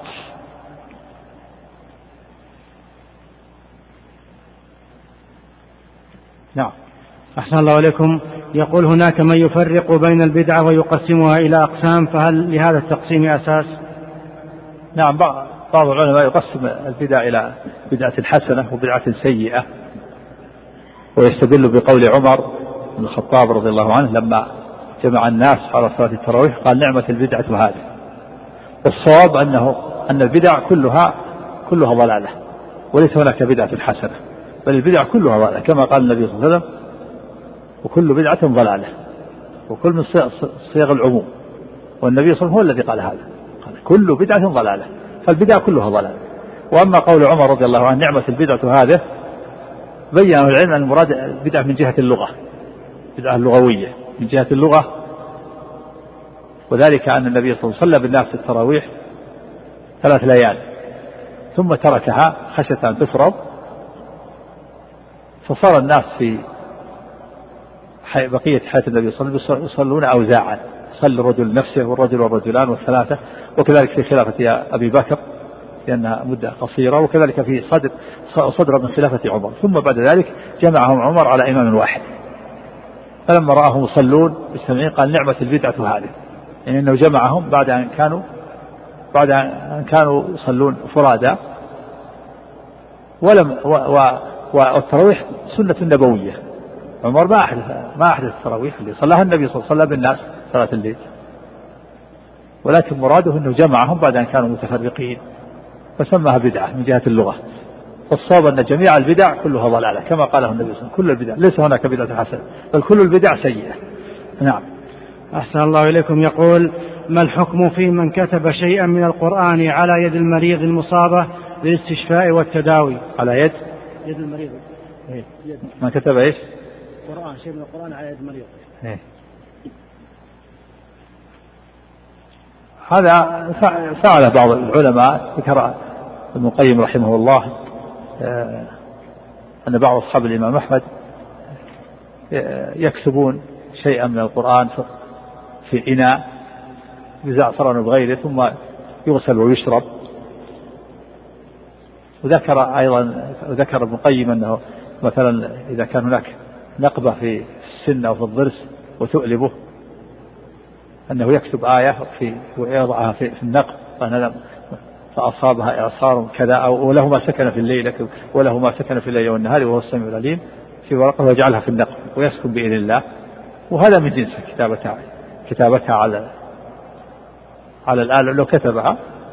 نعم.
أحسن الله عليكم. يقول هناك من يفرق بين البدعة ويقسمها إلى أقسام، فهل لهذا التقسيم أساس؟
نعم. بعض العلماء يقسم البدع إلى بدعة حسنة وبدعة سيئة، ويستدل بقول عمر بن الخطاب رضي الله عنه لما جمع الناس على صلاة التراويح قال نعمة البدعة هذه. والصواب أنه أن البدع كلها كلها ضلالة وليس هناك بدعة حسنة، بل البدع كلها ضلالة كما قال النبي صلى الله عليه وسلم وكل بدعة ضلالة، وكل من صيغ العموم، والنبي صلى الله عليه وسلم هو الذي قال هذا، قال كل بدعة ضلالة، فالبدع كلها ضلالة. وأما قول عمر رضي الله عنه نعمة البدعة هذه بين العلم أن المراد بدعة من جهة اللغة، بدعة اللغوية من جهة اللغة، وذلك أن النبي صلى الله عليه وسلم صلى بالناس التراويح ثلاث ليال ثم تركها خشية أن تفرض، فصار الناس في بقية حياة النبي صلى الله عليه وسلم يصلون أوزاعا، صلى الرجل نفسه والرجل والرجلان والثلاثة، وكذلك في خلافة أبي بكر لأنها مدة قصيرة، وكذلك في صدر صدر من خلافة عمر، ثم بعد ذلك جمعهم عمر على إمام واحد، فلما رآهم يصلون بالسمعين قال نعمة البدعة هذه، يعني أنه جمعهم بعد أن كانوا بعد أن كانوا يصلون فرادا، ولم والتراويح سنة نبوية، عمر ما أحدث ما أحدث التراويح اللي صلاها النبي صلى الله عليه وسلم بالناس صلاة الليل، ولكن مراده أنه جمعهم بعد أن كانوا متفرقين فسماها بدعة من جهة اللغة. والصواب أن جميع البدع كلها ضلالة كما قاله النبي صلى الله عليه وسلم، كل البدع ليس هناك بدعة حسنة بل كل البدع سيئة. نعم.
أحسن الله إليكم. يقول ما الحكم في من كتب شيئا من القرآن على يد المريض المصابة للاستشفاء والتداوي؟
على يد
يد المريض
إيه؟ من كتب إيش؟
قرآن شيء من القرآن على يد المريض.
إيه؟ هذا فعل بعض العلماء، ذكر ابن القيم رحمه الله أن بعض أصحاب الإمام أحمد يكتبون شيئا من القرآن في إناء بزعفران وبغيره ثم يغسل ويشرب. وذكر أيضا ذكر ابن القيم أنه مثلا إذا كان هناك نقبة في السن أو في الضرس وتؤلبه أنه يكتب آية في ويضعها في النقب فأصابها إعصار كذا، أو وله ما سكن في الليل وله ما سكن في الليل والنهار وهو السميع العليم في ورقة ويجعلها في النقب ويسكن بإذن الله. وهذا من جنس كتابتها كتابتها على على الآلة لو كتبها،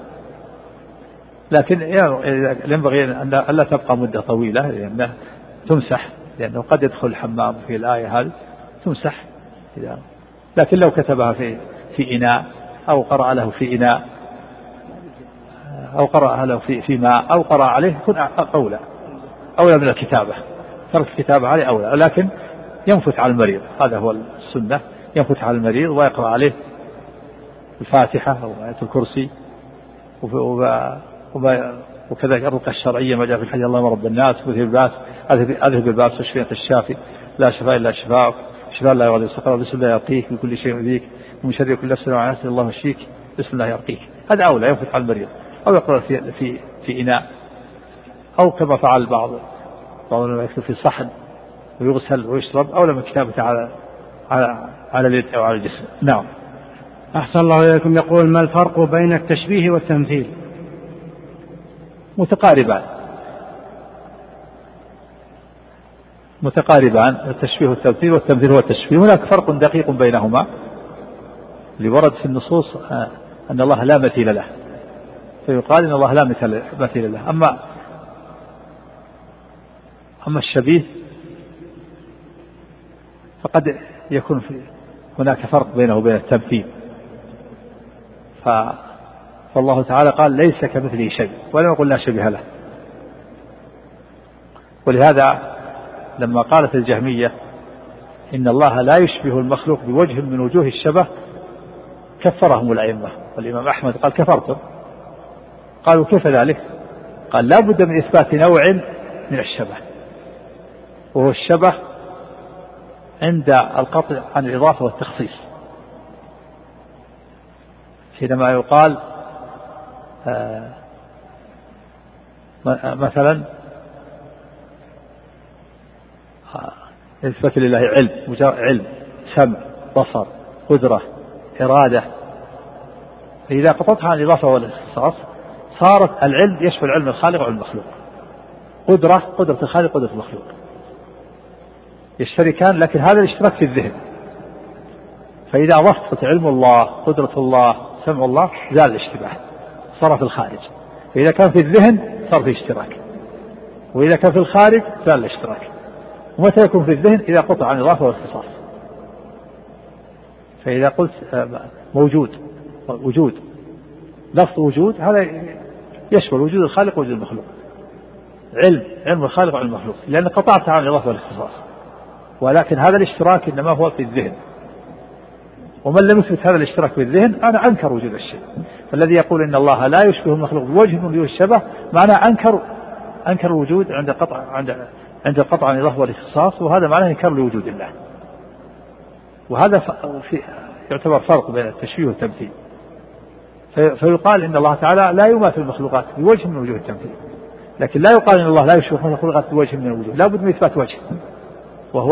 لكن ينبغي أن لا تبقى مدة طويلة لأنه تمسح، لأنه قد يدخل الحمام في الآية هذه تمسح، لكن لو كتبها في في إناء أو قرأ له في إناء أو قرأ له في في ماء أو قرأ عليه يكون أولى أولى من الكتابة، ترك الكتابة عليه أولى، لكن ينفث على المريض، هذا هو السنة، ينفث على المريض ويقرأ عليه الفاتحة أو آية الكرسي، وكذلك الرقية الشرعية ما جاء في الحديث اللهم رب الناس مثل الباس أذهب الباس واشفي الشافي لا شفاء إلا شفاء شفاء الله يغادر سقما بسم الله يرقيك من كل شيء يؤذيك ومن شر كل نفس وعناس الله يشفيك بسم الله يرقيك. هذا أولى ينفث على المريض، أو يقرأ في في في إناء، أو كما فعل بعض بعض يكتب في صحن ويغسل ويشرب، أولى من كتابته على على على اليد أو على الجسم. نعم.
أحسن الله إليكم. يقول ما الفرق بين التشبيه والتمثيل؟
متقاربان متقاربان التشبيه والتمثيل، والتمثيل هو التشبيه. هناك فرق دقيق بينهما اللي ورد في النصوص أن الله لا مثيل له، فيقال إن الله لا مثل مثيل له. أما أما الشبيه فقد يكون في هناك فرق بينه وبين التمثيل. فالله تعالى قال ليس كمثله شيء ولم يقل لا شبيه له. ولهذا لما قالت الجهمية إن الله لا يشبه المخلوق بوجه من وجوه الشبه كفرهم الأئمة، والإمام أحمد قال كفرتم. قالوا كيف ذلك؟ قال لا بد من إثبات نوع من الشبه، وهو الشبه عند القطع عن الإضافة والتخصيص. حينما يقال آه مثلا إثبات لله علم، علم، سمع، بصر، قدرة، إرادة، فإذا قطعتها عن الإضافة والاختصاص صارت العلم يشمل علم الخالق وعلم المخلوق، قدرة قدرة الخالق قدرة المخلوق يشتركان، لكن هذا الاشتراك في الذهن. فإذا أضفت علم الله، قدرة الله، سمع الله، زال الاشتباه، صار في الخارج. فإذا كان في الذهن صار في اشتراك، وإذا كان في الخارج زال الاشتراك. ومتى يكون في الذهن؟ إذا قطع عن الإضافة والاختصاص. فإذا قلت موجود، وجود، لفظ وجود هذا يشمل وجود الخالق ووجود المخلوق. علم، علم الخالق وعلم المخلوق، لأن قطعت عن الإضافة والاختصاص. ولكن هذا الاشتراك إنما هو في الذهن، ومن لم يثبت هذا الاشتراك في الذهن أنا أنكر وجود الشيء. فالذي يقول إن الله لا يشبه المخلوق بوجه من وجوه الشبه معناه أنكر أنكر الوجود عند قطع عند عند القطع عن الإضافة والاختصاص، وهذا معناه إنكار لوجود الله. وهذا في يعتبر فرق بين التشبيه والتمثيل. فيقال إن الله تعالى لا يماثل المخلوقات بوجه من وجوه التمثيل، لكن لا يقال إن الله لا يشبه المخلوقات بوجه من الوجوه، لا بد من إثبات وجه، وهو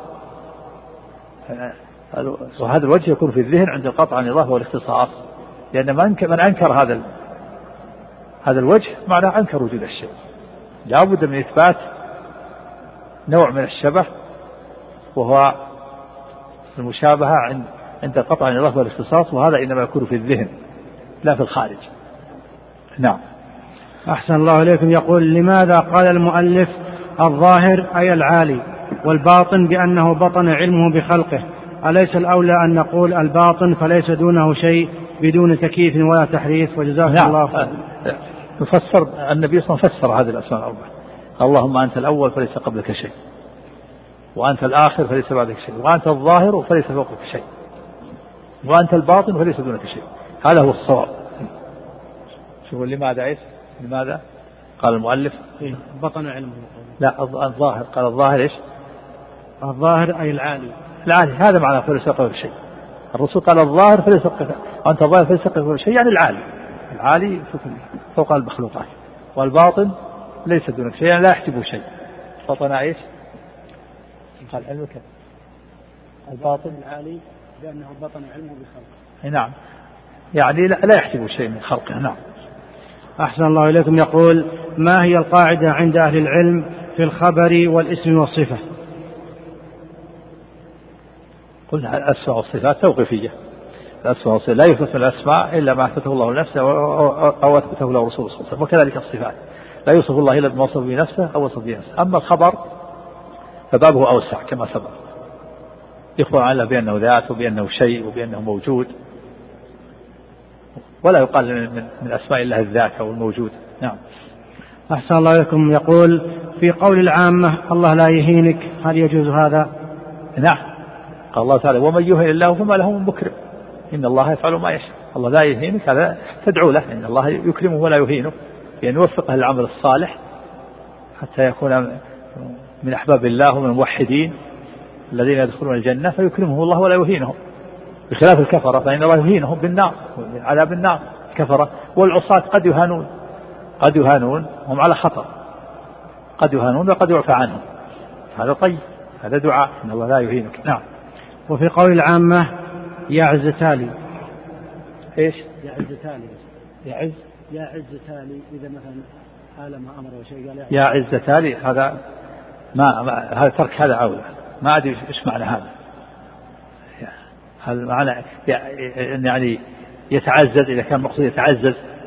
وهذا الوجه يكون في الذهن عند القطع عن الإضافة والاختصاص. لأن من أنكر هذا هذا الوجه معناه أنكر وجود الشيء. لا بد من إثبات نوع من الشبه، وهو المشابهة عند عند القطع عن الإضافة والاختصاص، وهذا إنما يكون في الذهن لا في الخارج. نعم.
أحسن الله إليكم. يقول لماذا قال المؤلف الظاهر أي العالي والباطن بأنه بطن علمه بخلقه؟ أليس الأولى أن نقول الباطن فليس دونه شيء بدون تكييف ولا تحريف؟ وجزاك
نعم.
الله خير.
نفسر النبي صلى الله عليه وسلم فسر هذه الأسماء الأربعة: اللهم أنت الأول فليس قبلك شيء، وأنت الآخر فليس بعدك شيء، وأنت الظاهر فليس فوقك شيء، وأنت الباطن فليس دونك شيء. هذا هو الصواب. شوفوا لماذا إيش؟ لماذا قال المؤلف
بطن علمه؟ لا،
الظاهر. قال الظاهر إيش؟
الظاهر أي العالي.
العالي هذا معناه فليس قبلك شيء. الرسول قال الظاهر فليس قبلك، وأنت الظاهر فليس قبلك شيء، يعني العالي، العالي فوق المخلوقات، والباطن ليس دونك شيء، يعني لا يحجبه شيء. بطن إيش؟ قال علمك الباطن
العالي بأنه بطن علمه بخلقه.
نعم، يعني لا يحجب شيء من خلقه. نعم.
أحسن الله إليكم. يقول ما هي القاعدة عند أهل العلم في الخبر والاسم والصفة؟
قلنا الأسماء والصفات توقيفية. الأسماء والصفات لا يثبت الأسماء إلا ما أثبته الله لنفسه أو أثبته له رسول صلى الله عليه وسلم، وكذلك الصفات لا يوصف الله إلا بما وصف بنفسه أو وصف بنفسه. أما الخبر فبابه أوسع كما سبق، يخبر عن الله بأنه ذات وبأنه شيء وبأنه موجود، ولا يقال من, من أسماء الله الذات أو الموجود. نعم.
أحسن الله لكم. يقول في قول العامة الله لا يهينك، هل يجوز هذا؟
نعم. قال الله تعالى ومن يهن الله فما له من مكرم، إن الله يفعل ما يشاء. الله لا يهينك هذا تدعو له إن الله يكرمه ولا يهينه، لأن يوفقه للعمل الصالح حتى يكون من أحباب الله ومن الموحدين الذين يدخلون الجنة، فيكرمه الله ولا يهينهم، بخلاف الكفرة فإن الله يهينهم بالنار، عذاب النار الكفرة. والعصاة قد يهانون قد يهانون هم على خطر، قد يهانون وقد يعفى عنهم، هذا طيب، هذا دعاء إن الله لا يهينك. نعم.
وفي قول العامة يا عز تالي،
إيش؟
يا عز تالي،
يا عز
يا عز تالي إذا مثلا حال ما أمر وشيء قال
يا عز تالي، هذا ما, ما هذا ترك، هذا أولى، ما أدري إيش معنى هذا. هذا معنى يعني يتعزز، إذا كان مقصود يتعزز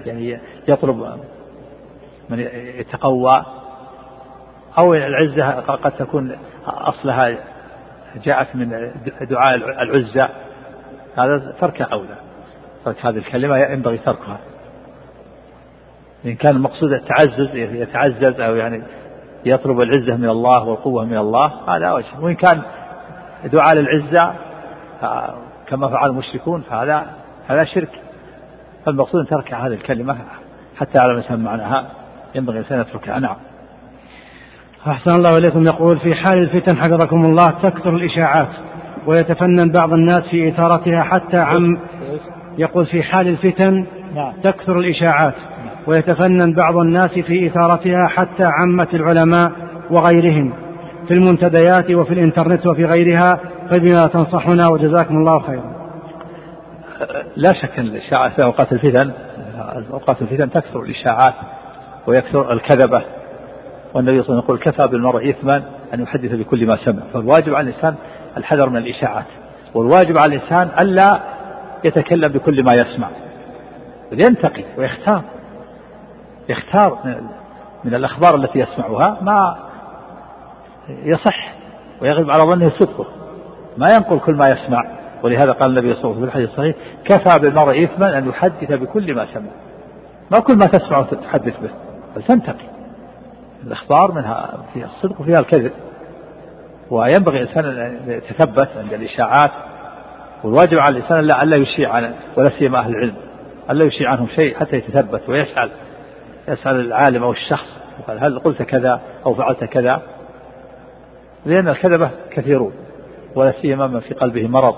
يعني يطلب من يتقوى، أو العزة قد تكون أصلها جاءت من دعاء العزة، هذا ترك أولى، ترك هذه الكلمة ينبغي تركها. إن كان المقصود التعزز يتعزز أو يعني يطلب العزة من الله والقوة من الله هذا وجه، وإن كان دعاء للعزة كما فعل المشركون فهذا هذا شرك. فالمقصود أن ترك هذه الكلمة حتى على مثل معناها ينبغي أن يتركها. نعم.
أحسن الله إليكم. يقول في حال الفتن حفظكم الله تكثر الإشاعات ويتفنن بعض الناس في إثارتها حتى عم يقول في حال الفتن تكثر الإشاعات ويتفنن بعض الناس في إثارتها حتى عامة العلماء وغيرهم في المنتديات وفي الإنترنت وفي غيرها، فبما تنصحنا وجزاكم الله خيرا.
لا شك أن الإشاعات في أوقات الفتن أوقات الفتن تكثر الإشاعات ويكثر الكذبة، والنبي صلى الله عليه وسلم يقول كفى بالمرء إثما أن يحدث بكل ما سمع. فالواجب على الإنسان الحذر من الإشاعات، والواجب على الإنسان ألا يتكلم بكل ما يسمع، ينتقي ويختار يختار من الأخبار التي يسمعها ما يصح ويغلب على ظنه صدقه، ما ينقل كل ما يسمع. ولهذا قال النبي صلى الله عليه وسلم في الحديث الصحيح كفى بالمرء إثما أن يحدث بكل ما سمع. ما كل ما تسمع تحدث به، بل تنتقي الأخبار منها فيها الصدق وفيها الكذب، وينبغي الإنسان أن يتثبت عند الإشاعات. والواجب على الإنسان ألا ألا يشيع عن ولا سيما أهل العلم ألا يشيع عنهم شيء حتى يتثبت ويسأل يسأل العالم أو الشخص قال هل قلت كذا أو فعلت كذا، لأن الكذبة كثيرون ولا سيما من في قلبه مرض.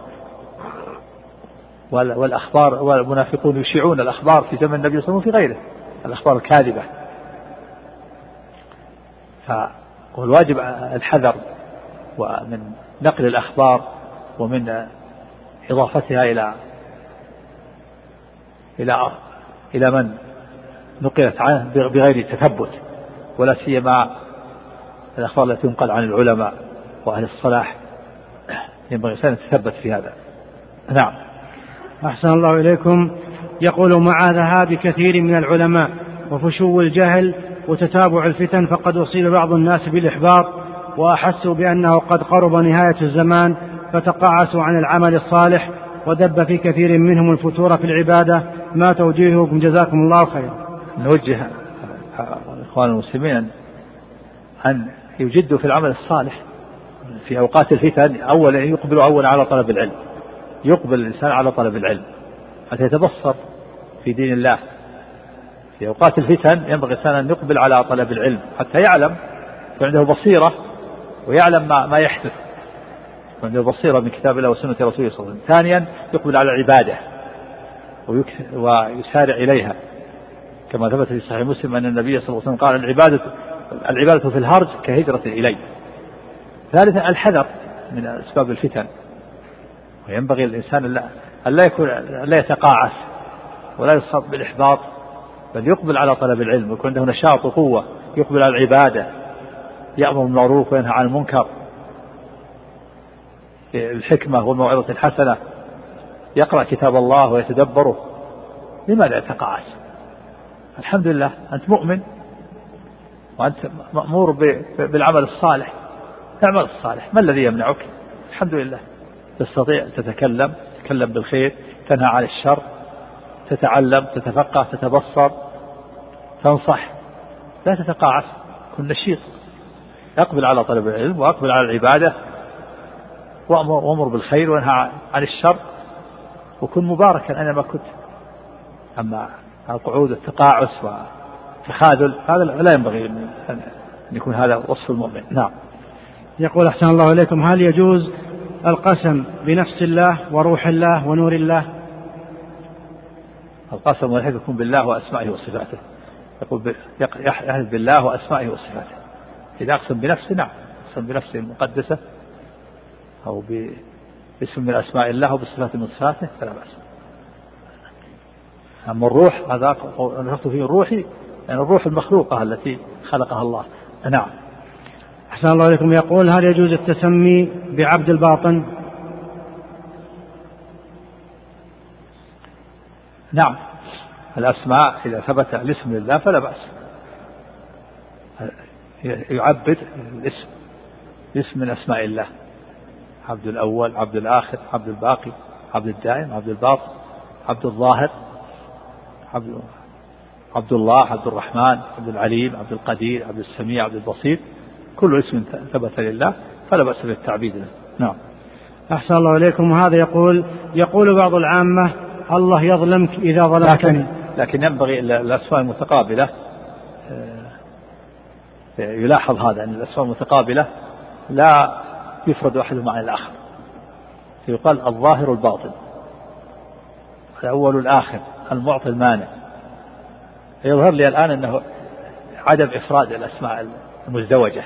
والأخبار والمنافقون يشيعون الأخبار في زمن النبي صلى الله عليه وسلم وفي غيره، الأخبار الكاذبة. فالواجب الحذر ومن نقل الأخبار ومن إضافتها إلى إلى إلى من نقلت عنه بغير تثبت، ولا سيما الأخبار التي تنقل عن العلماء وأهل الصلاح، ينبغي الإنسان يتثبت في هذا. نعم.
أحسن الله إليكم. يقول مع ذهاب كثير من العلماء وفشو الجهل وتتابع الفتن فقد أصيب بعض الناس بالإحباط وأحسوا بأنه قد قرب نهاية الزمان فتقاعسوا عن العمل الصالح ودب في كثير منهم الفتور في العبادة، ما توجيهكم جزاكم الله خيرا؟
نوجه إخوان المسلمين أن يجدوا في العمل الصالح في أوقات الفتن. أولا يقبلوا أولا على طلب العلم، يقبل الإنسان على طلب العلم حتى يتبصر في دين الله. في أوقات الفتن ينبغي الإنسان أن يقبل على طلب العلم حتى يعلم وعنده بصيرة ويعلم ما, ما يحدث، وعنده بصيرة من كتاب الله وسنة رسوله صلى الله عليه وسلم. ثانيا يقبل على العبادة ويسارع إليها، كما ثبت في صحيح مسلم أن النبي صلى الله عليه وسلم قال العبادة العبادة في الهرج كهجرة إلي. ثالثا الحذر من أسباب الفتن، وينبغي الإنسان ألا يكون لا يتقاعس ولا يصاب بالإحباط، بل يقبل على طلب العلم ويكون عنده نشاط وقوة، يقبل على العبادة، يأمر بالمعروف وينهى عن المنكر، الحكمة والموعظة الحسنة، يقرأ كتاب الله ويتدبره. لماذا يتقاعس؟ الحمد لله أنت مؤمن وأنت مأمور بالعمل الصالح، اعمل الصالح، ما الذي يمنعك؟ الحمد لله تستطيع تتكلم تتكلم بالخير، تنهى عن الشر، تتعلم، تتفقه، تتبصر، تنصح، لا تتقاعس، كن نشيط، اقبل على طلب العلم واقبل على العبادة وأمر بالخير وانهى عن الشر، وكن مباركا أينما كنت. أما القعود التقاعس وتخاذل هذا لا ينبغي أن يكون هذا وصف المؤمن. نعم.
يقول أحسن الله إليكم هل يجوز القسم بنفس الله وروح الله ونور الله؟
القسم والحلف يكون بالله وأسمائه وصفاته، يقول يحلف بالله وأسمائه وصفاته. إذا أقسم بنفسه نعم، أقسم بنفسه المقدسة أو باسم من أسماء الله وبصفات من صفاته فلا بأس. أما الروح هذا نفخت فيه روحي، يعني الروح المخلوقة التي خلقها الله. نعم.
أحسن الله عليكم. يقول هل يجوز التسمي بعبد الباطن؟
نعم الأسماء إذا ثبت الاسم لله فلا بأس، يعبد الاسم، اسم من أسماء الله، عبد الأول، عبد الآخر، عبد الباقي، عبد الدائم، عبد الباطن، عبد الظاهر، عبد, عبد الله، عبد الرحمن، عبد العليم، عبد القدير، عبد السميع، عبد البصير، كل اسم ثبت لله فلا بأس بالتعبيد له. نعم.
أحسن الله إليكم. وهذا يقول يقول بعض العامة الله يظلمك إذا ظلمتني.
لكن, لكن ينبغي الأسماء المتقابلة يلاحظ هذا أن الأسماء المتقابلة لا يفرد أحدهما عن الآخر، يقال الظاهر الباطن، الأول الآخر، المعطي المانع. يظهر لي الآن أنه عدم إفراد الأسماء المزدوجة،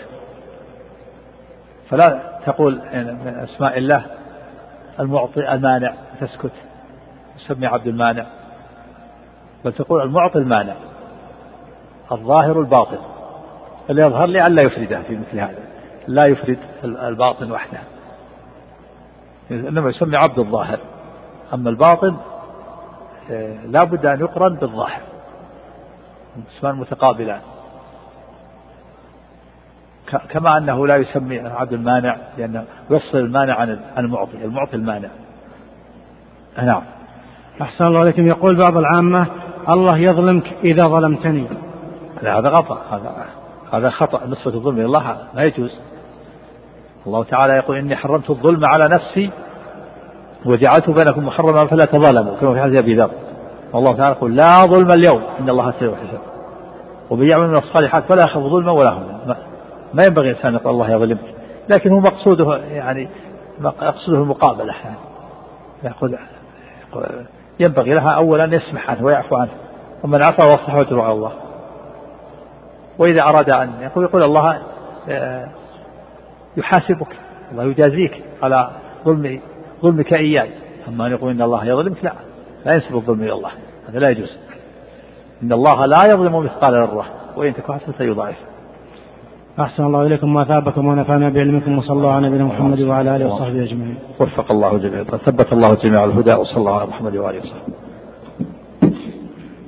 فلا تقول من أسماء الله المعطي المانع تسكت تسمي عبد المانع، بل تقول المعطي المانع الظاهر الباطن، اللي يظهر لي أن لا يفردها في مثل هذا، لا يفرد الباطن وحده، إنما يسمي عبد الظاهر، أما الباطن لا بد أن يقرن بالظاهر، اسمان متقابلان، كما أنه لا يسمي عبد المانع لأنه يفصل المانع عن المعطي، المعطي المانع. نعم.
أحسن الله عليكم. يقول بعض العامة الله يظلمك إذا ظلمتني.
لا، هذا خطأ، هذا هذا خطأ، نسبة الظلم إلى الله لا يجوز. الله تعالى يقول إني حرمت الظلم على نفسي وجعلته بينكم محرما فلا تظلموا، كما في حديث أبي ذر. والله تعالى يقول لا ظلم اليوم إن الله سريع الحساب ومن يعمل من الصالحات فلا يخاف ظلما ولا هم. ما ينبغي إنسان يقول الله يظلمك، لكن هو مقصوده يعني مقصوده المقابلة، يعني يقول ينبغي لها أولا أن يسمح عنه ويعفو عنه، ومن عفا واصلح وأجره على الله. وإذا أراد أن يقول يقول الله يحاسبك، الله يجازيك على ظلم ظلمك إياي، أما أن يقول إن الله يظلمك لا لا ينسب الظلم إلى الله، هذا لا يجوز. إن الله لا يظلم مثقال ذرة وإن تك حسنة يضاعف.
أحسن الله إليكم وأثابكم ونفعنا بعلمكم، وصلى الله على نبينا محمد وعلى آله وصحبه أجمعين.
وفق الله جميعا، ثبت الله جميع الهدى، وصلى الله على محمد وآله وصحبه.